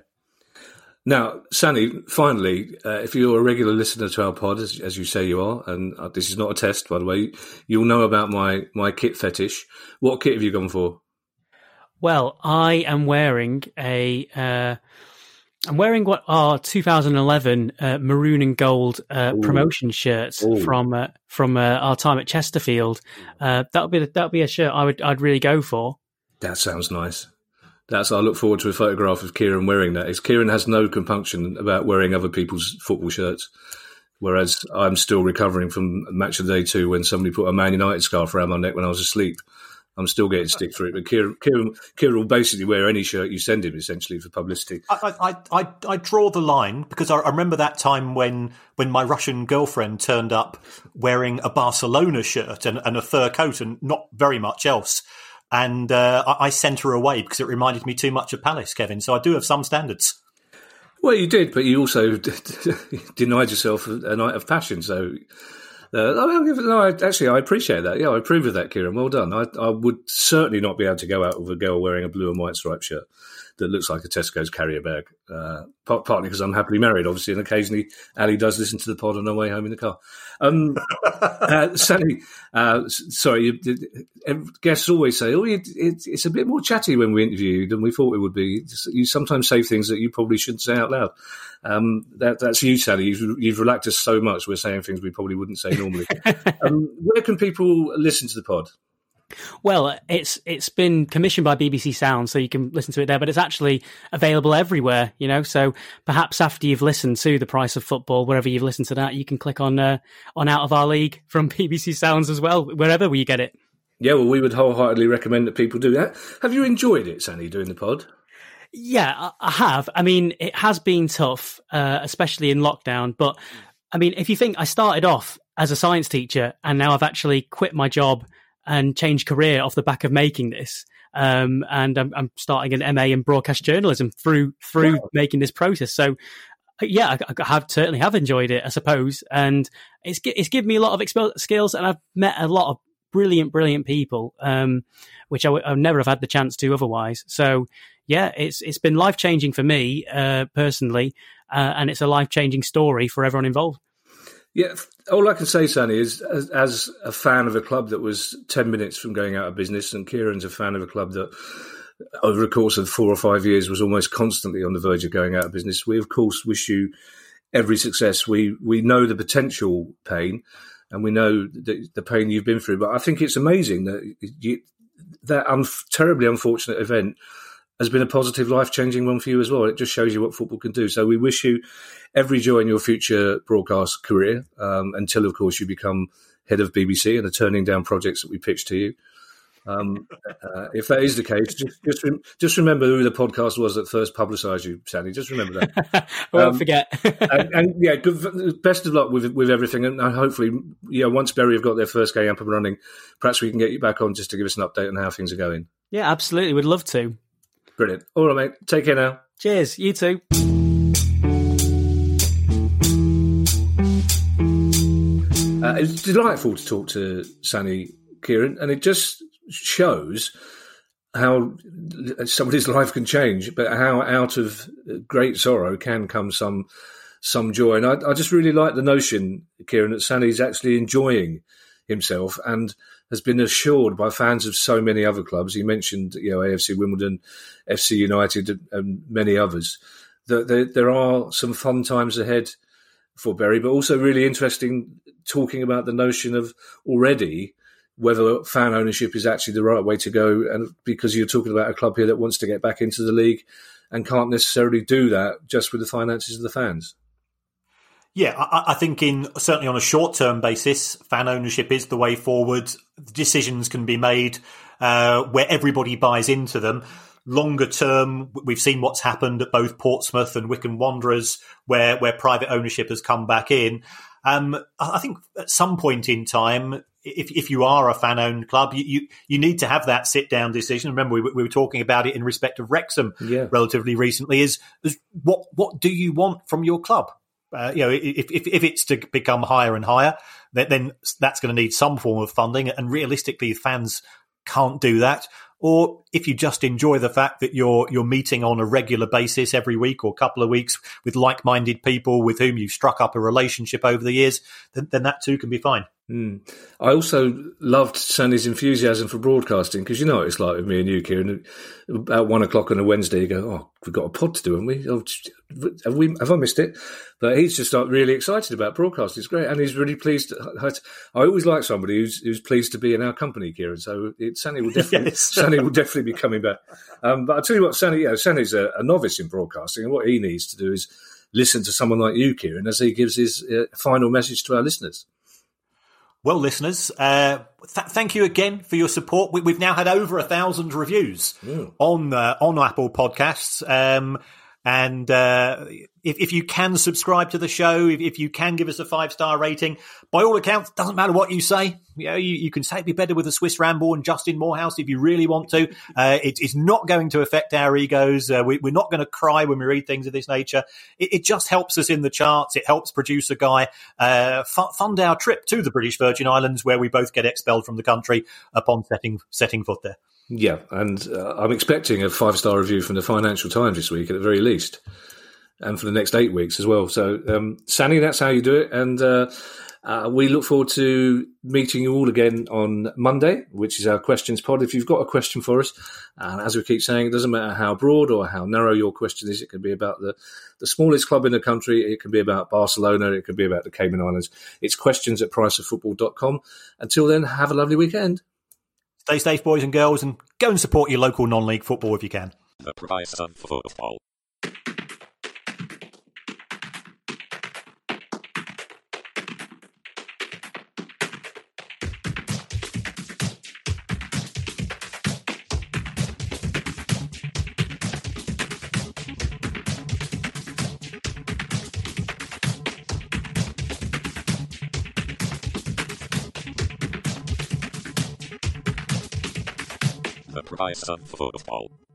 Now, Sanny, finally, uh, if you're a regular listener to our pod, as, as you say you are, and uh, this is not a test, by the way, you'll know about my, my kit fetish. What kit have you gone for? Well, I am wearing a, uh, I'm wearing what are two thousand eleven uh, maroon and gold uh, promotion shirts Ooh. from uh, from uh, our time at Chesterfield. Uh, that'll be that'll be a shirt I would I'd really go for. That sounds nice. That's. I look forward to a photograph of Kieran wearing that. Is Kieran has no compunction about wearing other people's football shirts, whereas I'm still recovering from Match of the Day two when somebody put a Man United scarf around my neck when I was asleep. I'm still getting stick for it. But Kieran, Kieran, Kieran will basically wear any shirt you send him, essentially, for publicity. I, I, I, I draw the line because I, I remember that time when when my Russian girlfriend turned up wearing a Barcelona shirt and, and a fur coat and not very much else. And uh, I, I sent her away because it reminded me too much of Palace, Kevin. So I do have some standards. Well, you did, but you also denied yourself a night of passion. So, uh, I'll give it, no, I, actually, I appreciate that. Yeah, I approve of that, Kieran. Well done. I, I would certainly not be able to go out with a girl wearing a blue and white striped shirt that looks like a Tesco's carrier bag. Uh, part, partly because I'm happily married, obviously, and occasionally Ali does listen to the pod on her way home in the car. Um, uh, Sally, uh, sorry, you, you, guests always say, "Oh, it, it, it's a bit more chatty when we interview you than we thought it would be." You sometimes say things that you probably shouldn't say out loud. Um, that, that's you, Sally. You've, you've relaxed us so much. We're saying things we probably wouldn't say normally. um, where can people listen to the pod? Well, it's it's been commissioned by B B C Sound, so you can listen to it there, but it's actually available everywhere, you know, so perhaps after you've listened to The Price of Football, wherever you've listened to that, you can click on uh, on Out of Our League from B B C Sounds as well, wherever you get it. Yeah, well, we would wholeheartedly recommend that people do that. Have you enjoyed it, Sandy, doing the pod? Yeah, I have. I mean, it has been tough, uh, especially in lockdown, but I mean, if you think I started off as a science teacher and now I've actually quit my job and changed career off the back of making this. Um, and I'm, I'm starting an M A in broadcast journalism through through wow. making this process. So, yeah, I, I have certainly have enjoyed it, I suppose. And it's it's given me a lot of exp- skills, and I've met a lot of brilliant, brilliant people, um, which I would I've never have had the chance to otherwise. So, yeah, it's it's been life changing for me uh, personally, uh, and it's a life changing story for everyone involved. Yeah, all I can say, Sandy, is as, as a fan of a club that was ten minutes from going out of business, and Kieran's a fan of a club that over the course of four or five years was almost constantly on the verge of going out of business, we, of course, wish you every success. We we know the potential pain, and we know the, the pain you've been through. But I think it's amazing that you, that un- terribly unfortunate event has been a positive, life-changing one for you as well. It just shows you what football can do. So we wish you every joy in your future broadcast career, um, until, of course, you become head of B B C and are turning down projects that we pitch to you. Um, uh, if that is the case, just just, rem- just remember who the podcast was that first publicised you, Sandy. Just remember that. I won't um, forget. and, and yeah, good, best of luck with with everything. And hopefully, you know, once Bury have got their first game up and running, perhaps we can get you back on just to give us an update on how things are going. Yeah, absolutely. We'd love to. Brilliant. All right, mate. Take care now. Cheers. You too. Uh, it's delightful to talk to Sanny, Kieran, and it just shows how somebody's life can change, but how out of great sorrow can come some some joy. And I, I just really like the notion, Kieran, that Sanny's actually enjoying himself and has been assured by fans of so many other clubs. He mentioned, you know, A F C Wimbledon, F C United, and many others, that there, there are some fun times ahead for Bury, but also really interesting talking about the notion of already whether fan ownership is actually the right way to go. And because you're talking about a club here that wants to get back into the league and can't necessarily do that just with the finances of the fans. Yeah, I, I think in certainly on a short-term basis, fan ownership is the way forward. Decisions can be made uh, where everybody buys into them. Longer term, we've seen what's happened at both Portsmouth and Wycombe Wanderers, where where private ownership has come back in. Um, I think at some point in time, if if you are a fan-owned club, you, you, you need to have that sit-down decision. Remember, we, we were talking about it in respect of Wrexham yeah. relatively recently, is, is what what do you want from your club? Uh, you know, if, if if it's to become higher and higher, then, then that's going to need some form of funding, and realistically, fans can't do that. Or if you just enjoy the fact that you're you're meeting on a regular basis every week or couple of weeks with like-minded people with whom you've struck up a relationship over the years, then, then that too can be fine. Mm. I also loved Sandy's enthusiasm for broadcasting, because you know what it's like with me and you, Kieran. About one o'clock on a Wednesday, you go, "Oh, we've got a pod to do, haven't we? Oh, have we? Have I missed it?" But he's just like really excited about broadcasting. It's great, and he's really pleased. I always like somebody who's who's pleased to be in our company, Kieran. So it, Sandy will definitely yes. Sandy will definitely be coming back. Um, but I tell you what, Sandy, yeah, Sandy's a, a novice in broadcasting, and what he needs to do is listen to someone like you, Kieran, as he gives his uh, final message to our listeners. Well, listeners, uh, th- thank you again for your support. We- we've now had over a thousand reviews mm. on uh, on Apple Podcasts. Um, and uh, if, if you can subscribe to the show, if, if you can give us a five-star rating, by all accounts, doesn't matter what you say. You know, you, you can say it'd be better with a Swiss Ramble and Justin Morehouse if you really want to. Uh, it, it's not going to affect our egos. Uh, we, we're not going to cry when we read things of this nature. It, it just helps us in the charts. It helps Producer Guy uh, f- fund our trip to the British Virgin Islands, where we both get expelled from the country upon setting setting foot there. Yeah, and uh, I'm expecting a five-star review from the Financial Times this week at the very least, and for the next eight weeks as well. So, um, Sandy, that's how you do it. And uh, uh, we look forward to meeting you all again on Monday, which is our questions pod. If you've got a question for us, and as we keep saying, it doesn't matter how broad or how narrow your question is. It can be about the, the smallest club in the country. It can be about Barcelona. It can be about the Cayman Islands. It's questions at price of football dot com. Until then, have a lovely weekend. Stay safe, boys and girls, and go and support your local non-league football if you can. The price of football. The price of football.